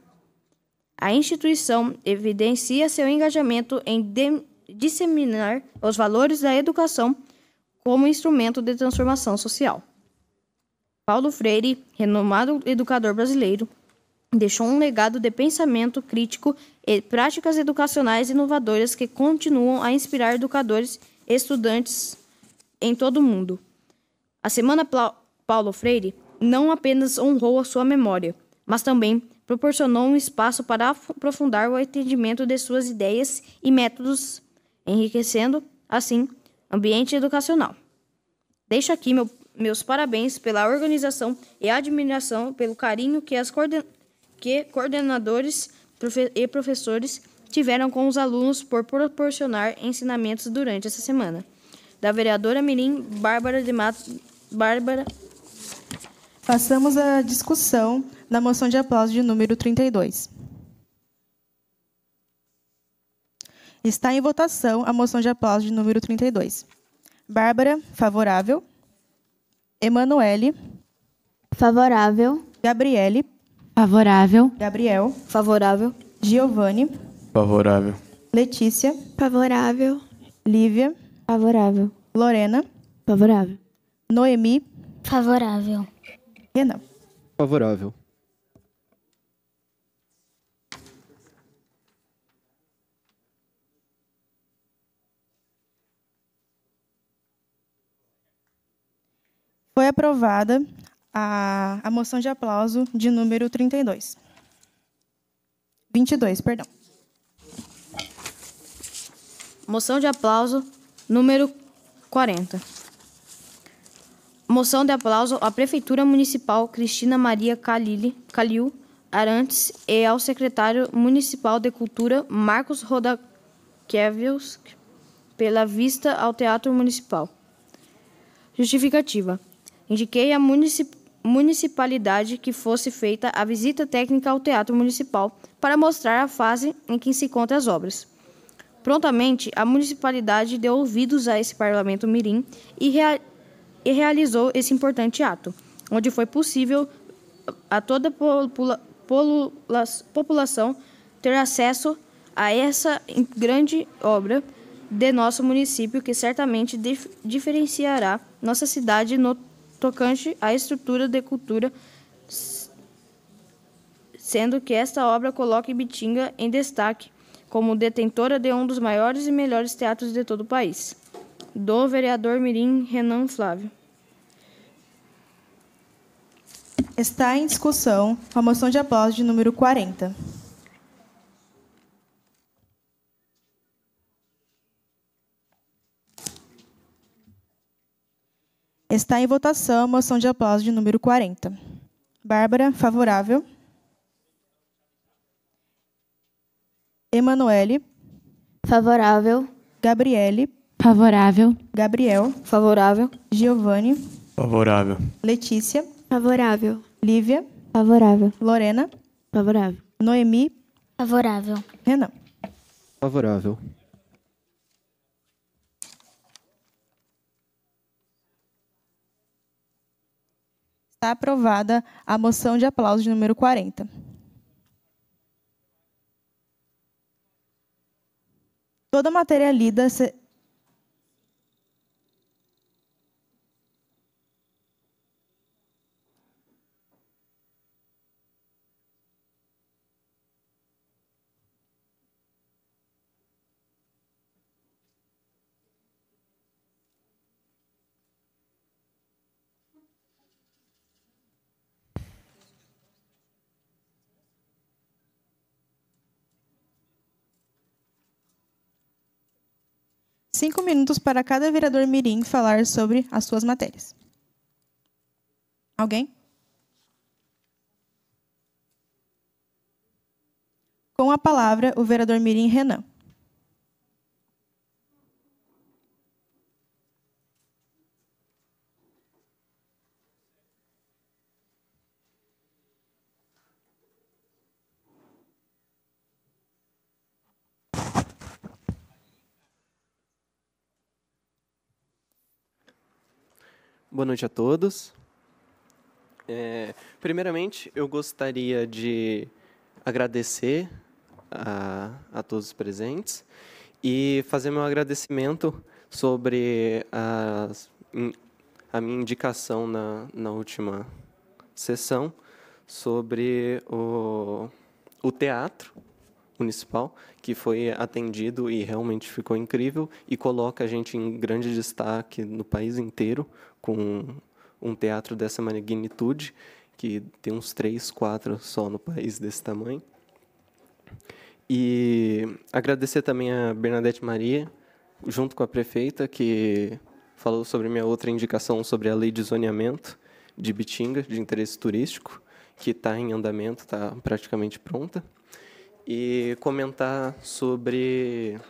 A instituição evidencia seu engajamento em de, disseminar os valores da educação como instrumento de transformação social. Paulo Freire, renomado educador brasileiro, deixou um legado de pensamento crítico e práticas educacionais inovadoras que continuam a inspirar educadores e estudantes em todo o mundo. A Semana Paulo Freire não apenas honrou a sua memória, mas também proporcionou um espaço para aprofundar o entendimento de suas ideias e métodos, enriquecendo, assim, o ambiente educacional. Deixo aqui meu, meus parabéns pela organização e admiração pelo carinho que, as coorden que coordenadores profe e professores tiveram com os alunos por proporcionar ensinamentos durante essa semana. Da vereadora Mirim Bárbara de Matos... Bárbara... Passamos à discussão da moção de aplauso de número trinta e dois. Está em votação a moção de aplauso de número trinta e dois. Bárbara, favorável. Emanuele. Favorável. Gabriele. Favorável. Gabriel. Favorável. Giovanni. Favorável. Letícia. Favorável. Lívia. Favorável. Lorena. Favorável. Noemi. Favorável. Renan. Favorável. Foi aprovada a, a moção de aplauso de número trinta e dois. vinte e dois, perdão. Moção de aplauso número quarenta. Moção de aplauso à Prefeitura Municipal Cristina Maria Calil, Calil Arantes e ao Secretário Municipal de Cultura Marcos Rodakiewicz pela vista ao Teatro Municipal. Justificativa. Indiquei à municip municipalidade que fosse feita a visita técnica ao Teatro Municipal para mostrar a fase em que se encontram as obras. Prontamente, a municipalidade deu ouvidos a esse parlamento mirim e, rea e realizou esse importante ato, onde foi possível a toda a popula população ter acesso a essa grande obra de nosso município, que certamente dif diferenciará nossa cidade no tocante à estrutura de cultura, sendo que esta obra coloca Ibitinga em destaque como detentora de um dos maiores e melhores teatros de todo o país. Do vereador mirim Renan Flávio. Está em discussão a moção de aplauso de número quarenta. Está em votação a moção de aplauso de número quarenta. Bárbara, favorável. Emanuele. Favorável. Gabriele. Favorável. Gabriel. Favorável. Giovanni. Favorável. Letícia. Favorável. Lívia. Favorável. Lorena. Favorável. Noemi. Favorável. Renan. Favorável. Está aprovada a moção de aplauso de número quarenta. Toda matéria lida... Se... Cinco minutos para cada vereador mirim falar sobre as suas matérias. Alguém? Com a palavra, o vereador mirim Renan. Boa noite a todos. É, primeiramente, eu gostaria de agradecer a, a todos os presentes e fazer meu agradecimento sobre as, a minha indicação na, na última sessão sobre o, o teatro municipal, que foi atendido e realmente ficou incrível e coloca a gente em grande destaque no país inteiro com um teatro dessa magnitude, que tem uns três, quatro só no país desse tamanho. E agradecer também a Bernadette Maria, junto com a prefeita, que falou sobre minha outra indicação sobre a lei de zoneamento de Bitinga, de interesse turístico, que está em andamento, está praticamente pronta. E comentar sobre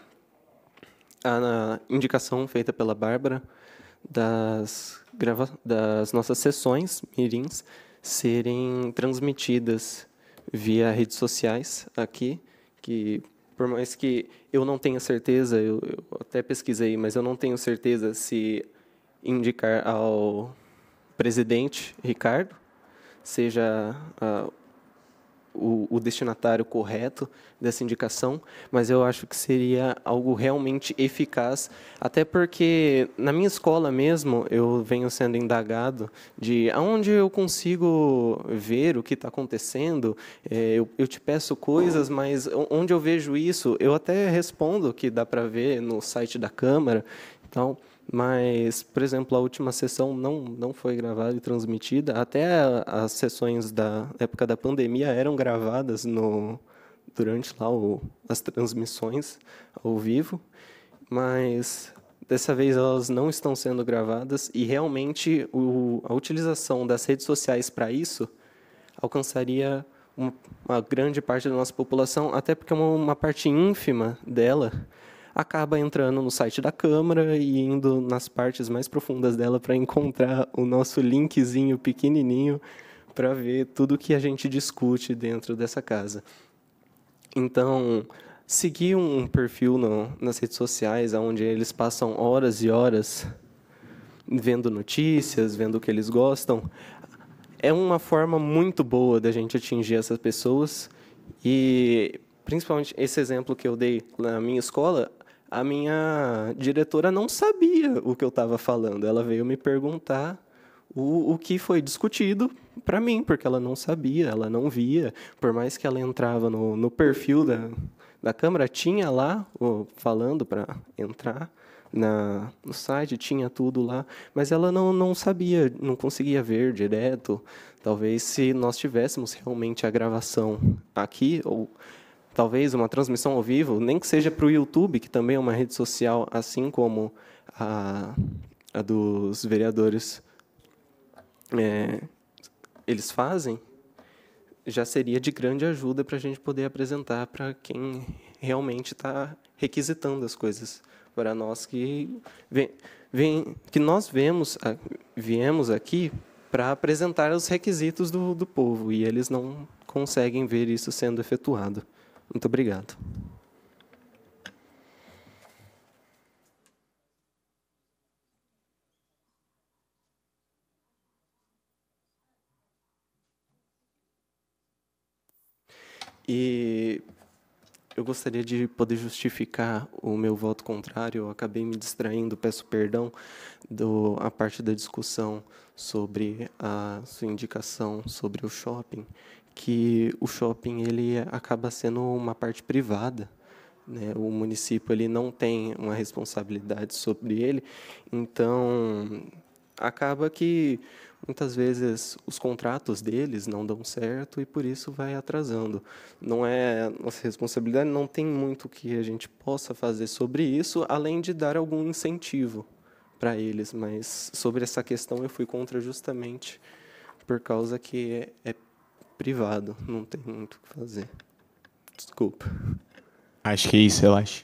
a indicação feita pela Bárbara das, grava das nossas sessões mirins serem transmitidas via redes sociais aqui, que por mais que eu não tenha certeza, eu, eu até pesquisei, mas eu não tenho certeza se indicar ao presidente Ricardo seja uh, o, o destinatário correto dessa indicação, mas eu acho que seria algo realmente eficaz, até porque na minha escola mesmo eu venho sendo indagado de aonde eu consigo ver o que está acontecendo, é, eu, eu te peço coisas, mas onde eu vejo isso, eu até respondo que dá para ver no site da Câmara, então... Mas, por exemplo, a última sessão não, não foi gravada e transmitida. Até as sessões da época da pandemia eram gravadas no, durante lá o, as transmissões ao vivo, mas dessa vez elas não estão sendo gravadas e realmente o, a utilização das redes sociais para isso alcançaria uma, uma grande parte da nossa população, até porque uma, uma parte ínfima dela acaba entrando no site da Câmara e indo nas partes mais profundas dela para encontrar o nosso linkzinho pequenininho para ver tudo que a gente discute dentro dessa casa. Então, seguir um perfil no, nas redes sociais, onde eles passam horas e horas vendo notícias, vendo o que eles gostam, é uma forma muito boa da gente atingir essas pessoas e, principalmente, esse exemplo que eu dei na minha escola, a minha diretora não sabia o que eu estava falando. Ela veio me perguntar o, o que foi discutido para mim, porque ela não sabia, ela não via. Por mais que ela entrava no, no perfil da, da Câmara, tinha lá, oh, falando para entrar na, no site, tinha tudo lá, mas ela não, não sabia, não conseguia ver direto. Talvez se nós tivéssemos realmente a gravação aqui, ou talvez uma transmissão ao vivo, nem que seja para o YouTube, que também é uma rede social, assim como a, a dos vereadores é, eles fazem, já seria de grande ajuda para a gente poder apresentar para quem realmente está requisitando as coisas para nós que vem, vem, que nós vemos, viemos aqui para apresentar os requisitos do, do povo e eles não conseguem ver isso sendo efetuado. Muito obrigado. E eu gostaria de poder justificar o meu voto contrário. Eu acabei me distraindo, peço perdão, do, a parte da discussão sobre a sua indicação sobre o shopping, que o shopping ele acaba sendo uma parte privada, né? O município ele não tem uma responsabilidade sobre ele, então acaba que muitas vezes os contratos deles não dão certo e por isso vai atrasando. Não é nossa responsabilidade, não tem muito que a gente possa fazer sobre isso, além de dar algum incentivo para eles, mas sobre essa questão eu fui contra justamente por causa que é, é privado, não tem muito o que fazer. Desculpa. Acho que é isso, eu acho.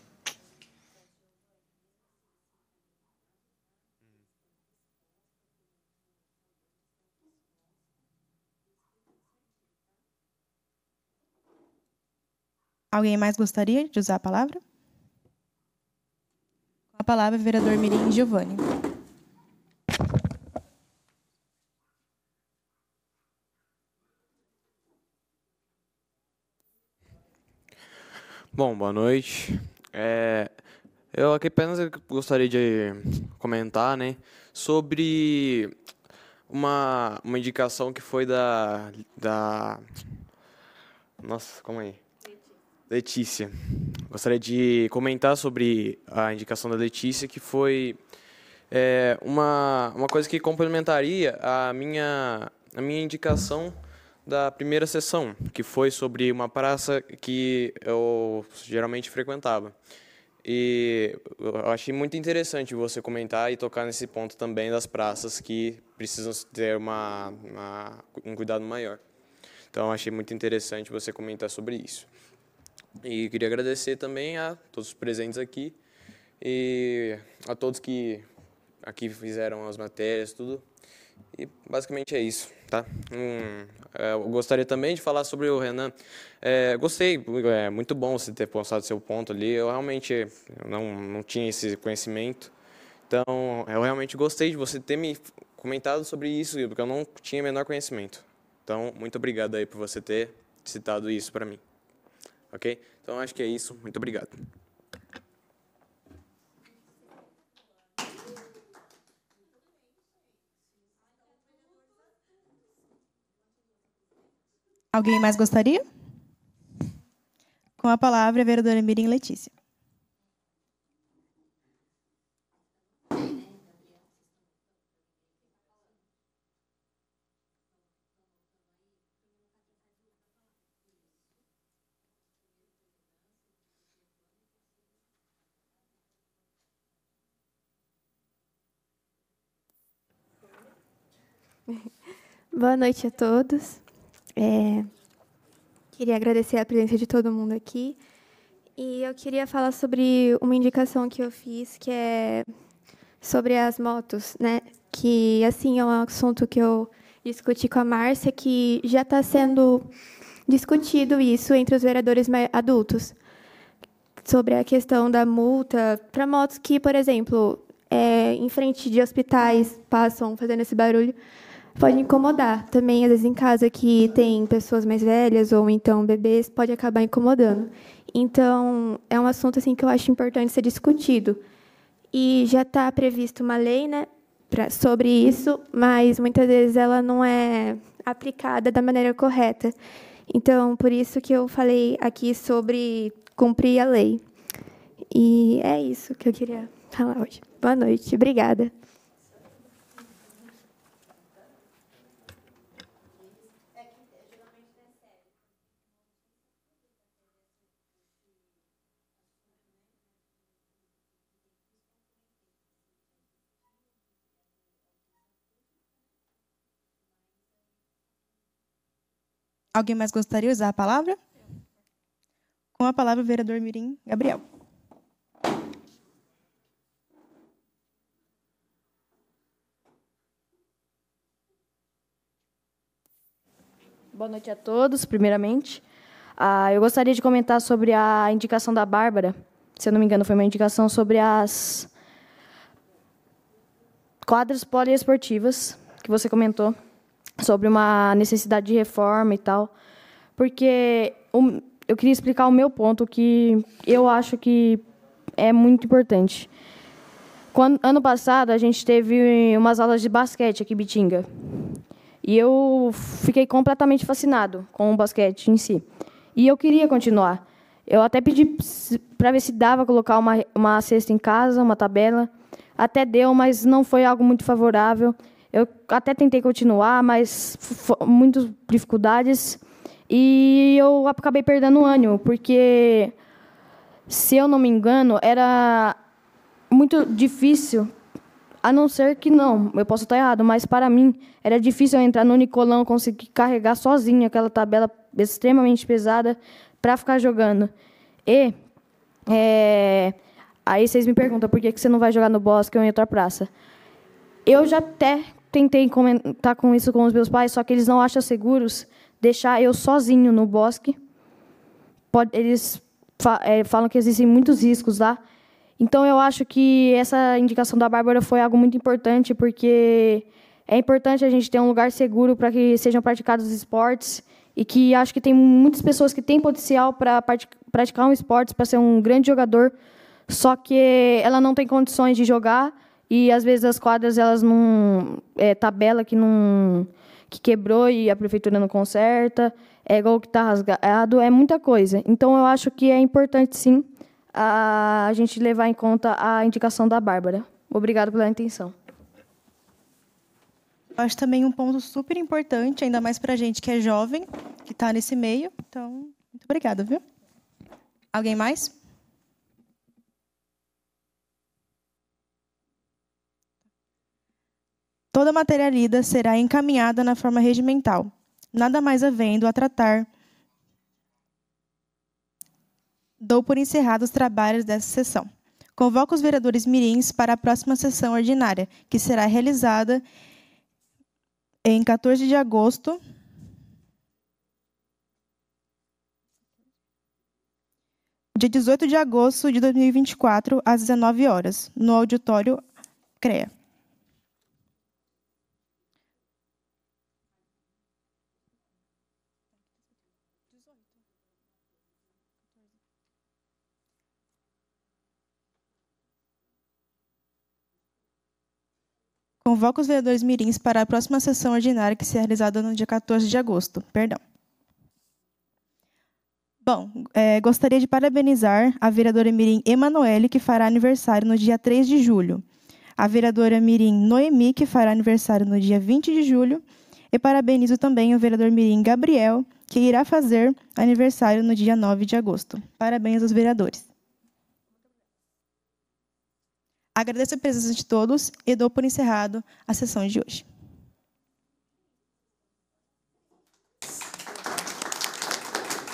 Alguém mais gostaria de usar a palavra? Com a palavra, o vereador Mirim Giovanni. Bom, boa noite. É, eu aqui apenas gostaria de comentar, né, sobre uma, uma indicação que foi da, da... Nossa, calma aí. Letícia. Gostaria de comentar sobre a indicação da Letícia, que foi é, uma, uma coisa que complementaria a minha, a minha indicação da primeira sessão, que foi sobre uma praça que eu geralmente frequentava. E eu achei muito interessante você comentar e tocar nesse ponto também das praças que precisam ter uma, uma, um cuidado maior. Então, achei muito interessante você comentar sobre isso. E queria agradecer também a todos os presentes aqui e a todos que aqui fizeram as matérias, tudo. E basicamente é isso, tá? Hum, eu gostaria também de falar sobre o Renan. É, gostei, é muito bom você ter postado seu ponto ali. Eu realmente não, não tinha esse conhecimento. Então, eu realmente gostei de você ter me comentado sobre isso, porque eu não tinha o menor conhecimento. Então, muito obrigado aí por você ter citado isso para mim. Ok? Então, acho que é isso. Muito obrigado. Alguém mais gostaria? Com a palavra, a vereadora Mirim Letícia. Boa noite a todos. É, queria agradecer a presença de todo mundo aqui. E eu queria falar sobre uma indicação que eu fiz, que é sobre as motos, né? Que, assim, é um assunto que eu discuti com a Márcia, que já está sendo discutido isso entre os vereadores adultos, sobre a questão da multa para motos que, por exemplo, é, em frente de hospitais passam fazendo esse barulho. Pode incomodar. Também, às vezes, em casa que tem pessoas mais velhas ou, então, bebês, pode acabar incomodando. Então, é um assunto assim, que eu acho importante ser discutido. E já está prevista uma lei, né, pra, sobre isso, mas, muitas vezes, ela não é aplicada da maneira correta. Então, por isso que eu falei aqui sobre cumprir a lei. E é isso que eu queria falar hoje. Boa noite. Obrigada. Alguém mais gostaria de usar a palavra? Com a palavra, o vereador Mirim Gabriel. Boa noite a todos, primeiramente. Ah, eu gostaria de comentar sobre a indicação da Bárbara. Se eu não me engano, foi uma indicação sobre as quadras poliesportivas, que você comentou, sobre uma necessidade de reforma e tal. Porque eu queria explicar o meu ponto, que eu acho que é muito importante. Quando, ano passado, a gente teve umas aulas de basquete aqui em Bitinga. E eu fiquei completamente fascinado com o basquete em si. E eu queria continuar. Eu até pedi para ver se dava colocar uma, uma cesta em casa, uma tabela. Até deu, mas não foi algo muito favorável. Eu até tentei continuar, mas muitas dificuldades. E eu acabei perdendo o ânimo, porque, se eu não me engano, era muito difícil, a não ser que não, eu posso estar errado, mas para mim era difícil eu entrar no Nicolão, conseguir carregar sozinho aquela tabela extremamente pesada para ficar jogando. E é, aí vocês me perguntam por que você não vai jogar no Bosque ou em outra praça. Eu já até tentei comentar com isso com os meus pais, só que eles não acham seguros deixar eu sozinho no Bosque. Pode, eles fa é, falam que existem muitos riscos lá. Então, eu acho que essa indicação da Bárbara foi algo muito importante, porque é importante a gente ter um lugar seguro para que sejam praticados esportes, e que acho que tem muitas pessoas que têm potencial para praticar um esporte, para ser um grande jogador, só que ela não tem condições de jogar, e, às vezes, as quadras, elas não... É, tabela que, não, que quebrou e a prefeitura não conserta, é gol que está rasgado, é muita coisa. Então, eu acho que é importante, sim, a gente levar em conta a indicação da Bárbara. Obrigada pela atenção. Acho também um ponto super importante, ainda mais para a gente que é jovem, que está nesse meio. Então, muito obrigada, viu? Alguém mais? Toda matéria lida será encaminhada na forma regimental, nada mais havendo a tratar. Dou por encerrados os trabalhos dessa sessão. Convoco os vereadores mirins para a próxima sessão ordinária, que será realizada em quatorze de agosto, dia dezoito de agosto de dois mil e vinte e quatro, às dezenove horas, no auditório CREA. Convoco os vereadores mirins para a próxima sessão ordinária, que será realizada no dia quatorze de agosto. Perdão. Bom, é, gostaria de parabenizar a vereadora mirim Emanuele, que fará aniversário no dia três de julho. A vereadora mirim Noemi, que fará aniversário no dia vinte de julho. E parabenizo também o vereador mirim Gabriel, que irá fazer aniversário no dia nove de agosto. Parabéns aos vereadores. Agradeço a presença de todos e dou por encerrado a sessão de hoje.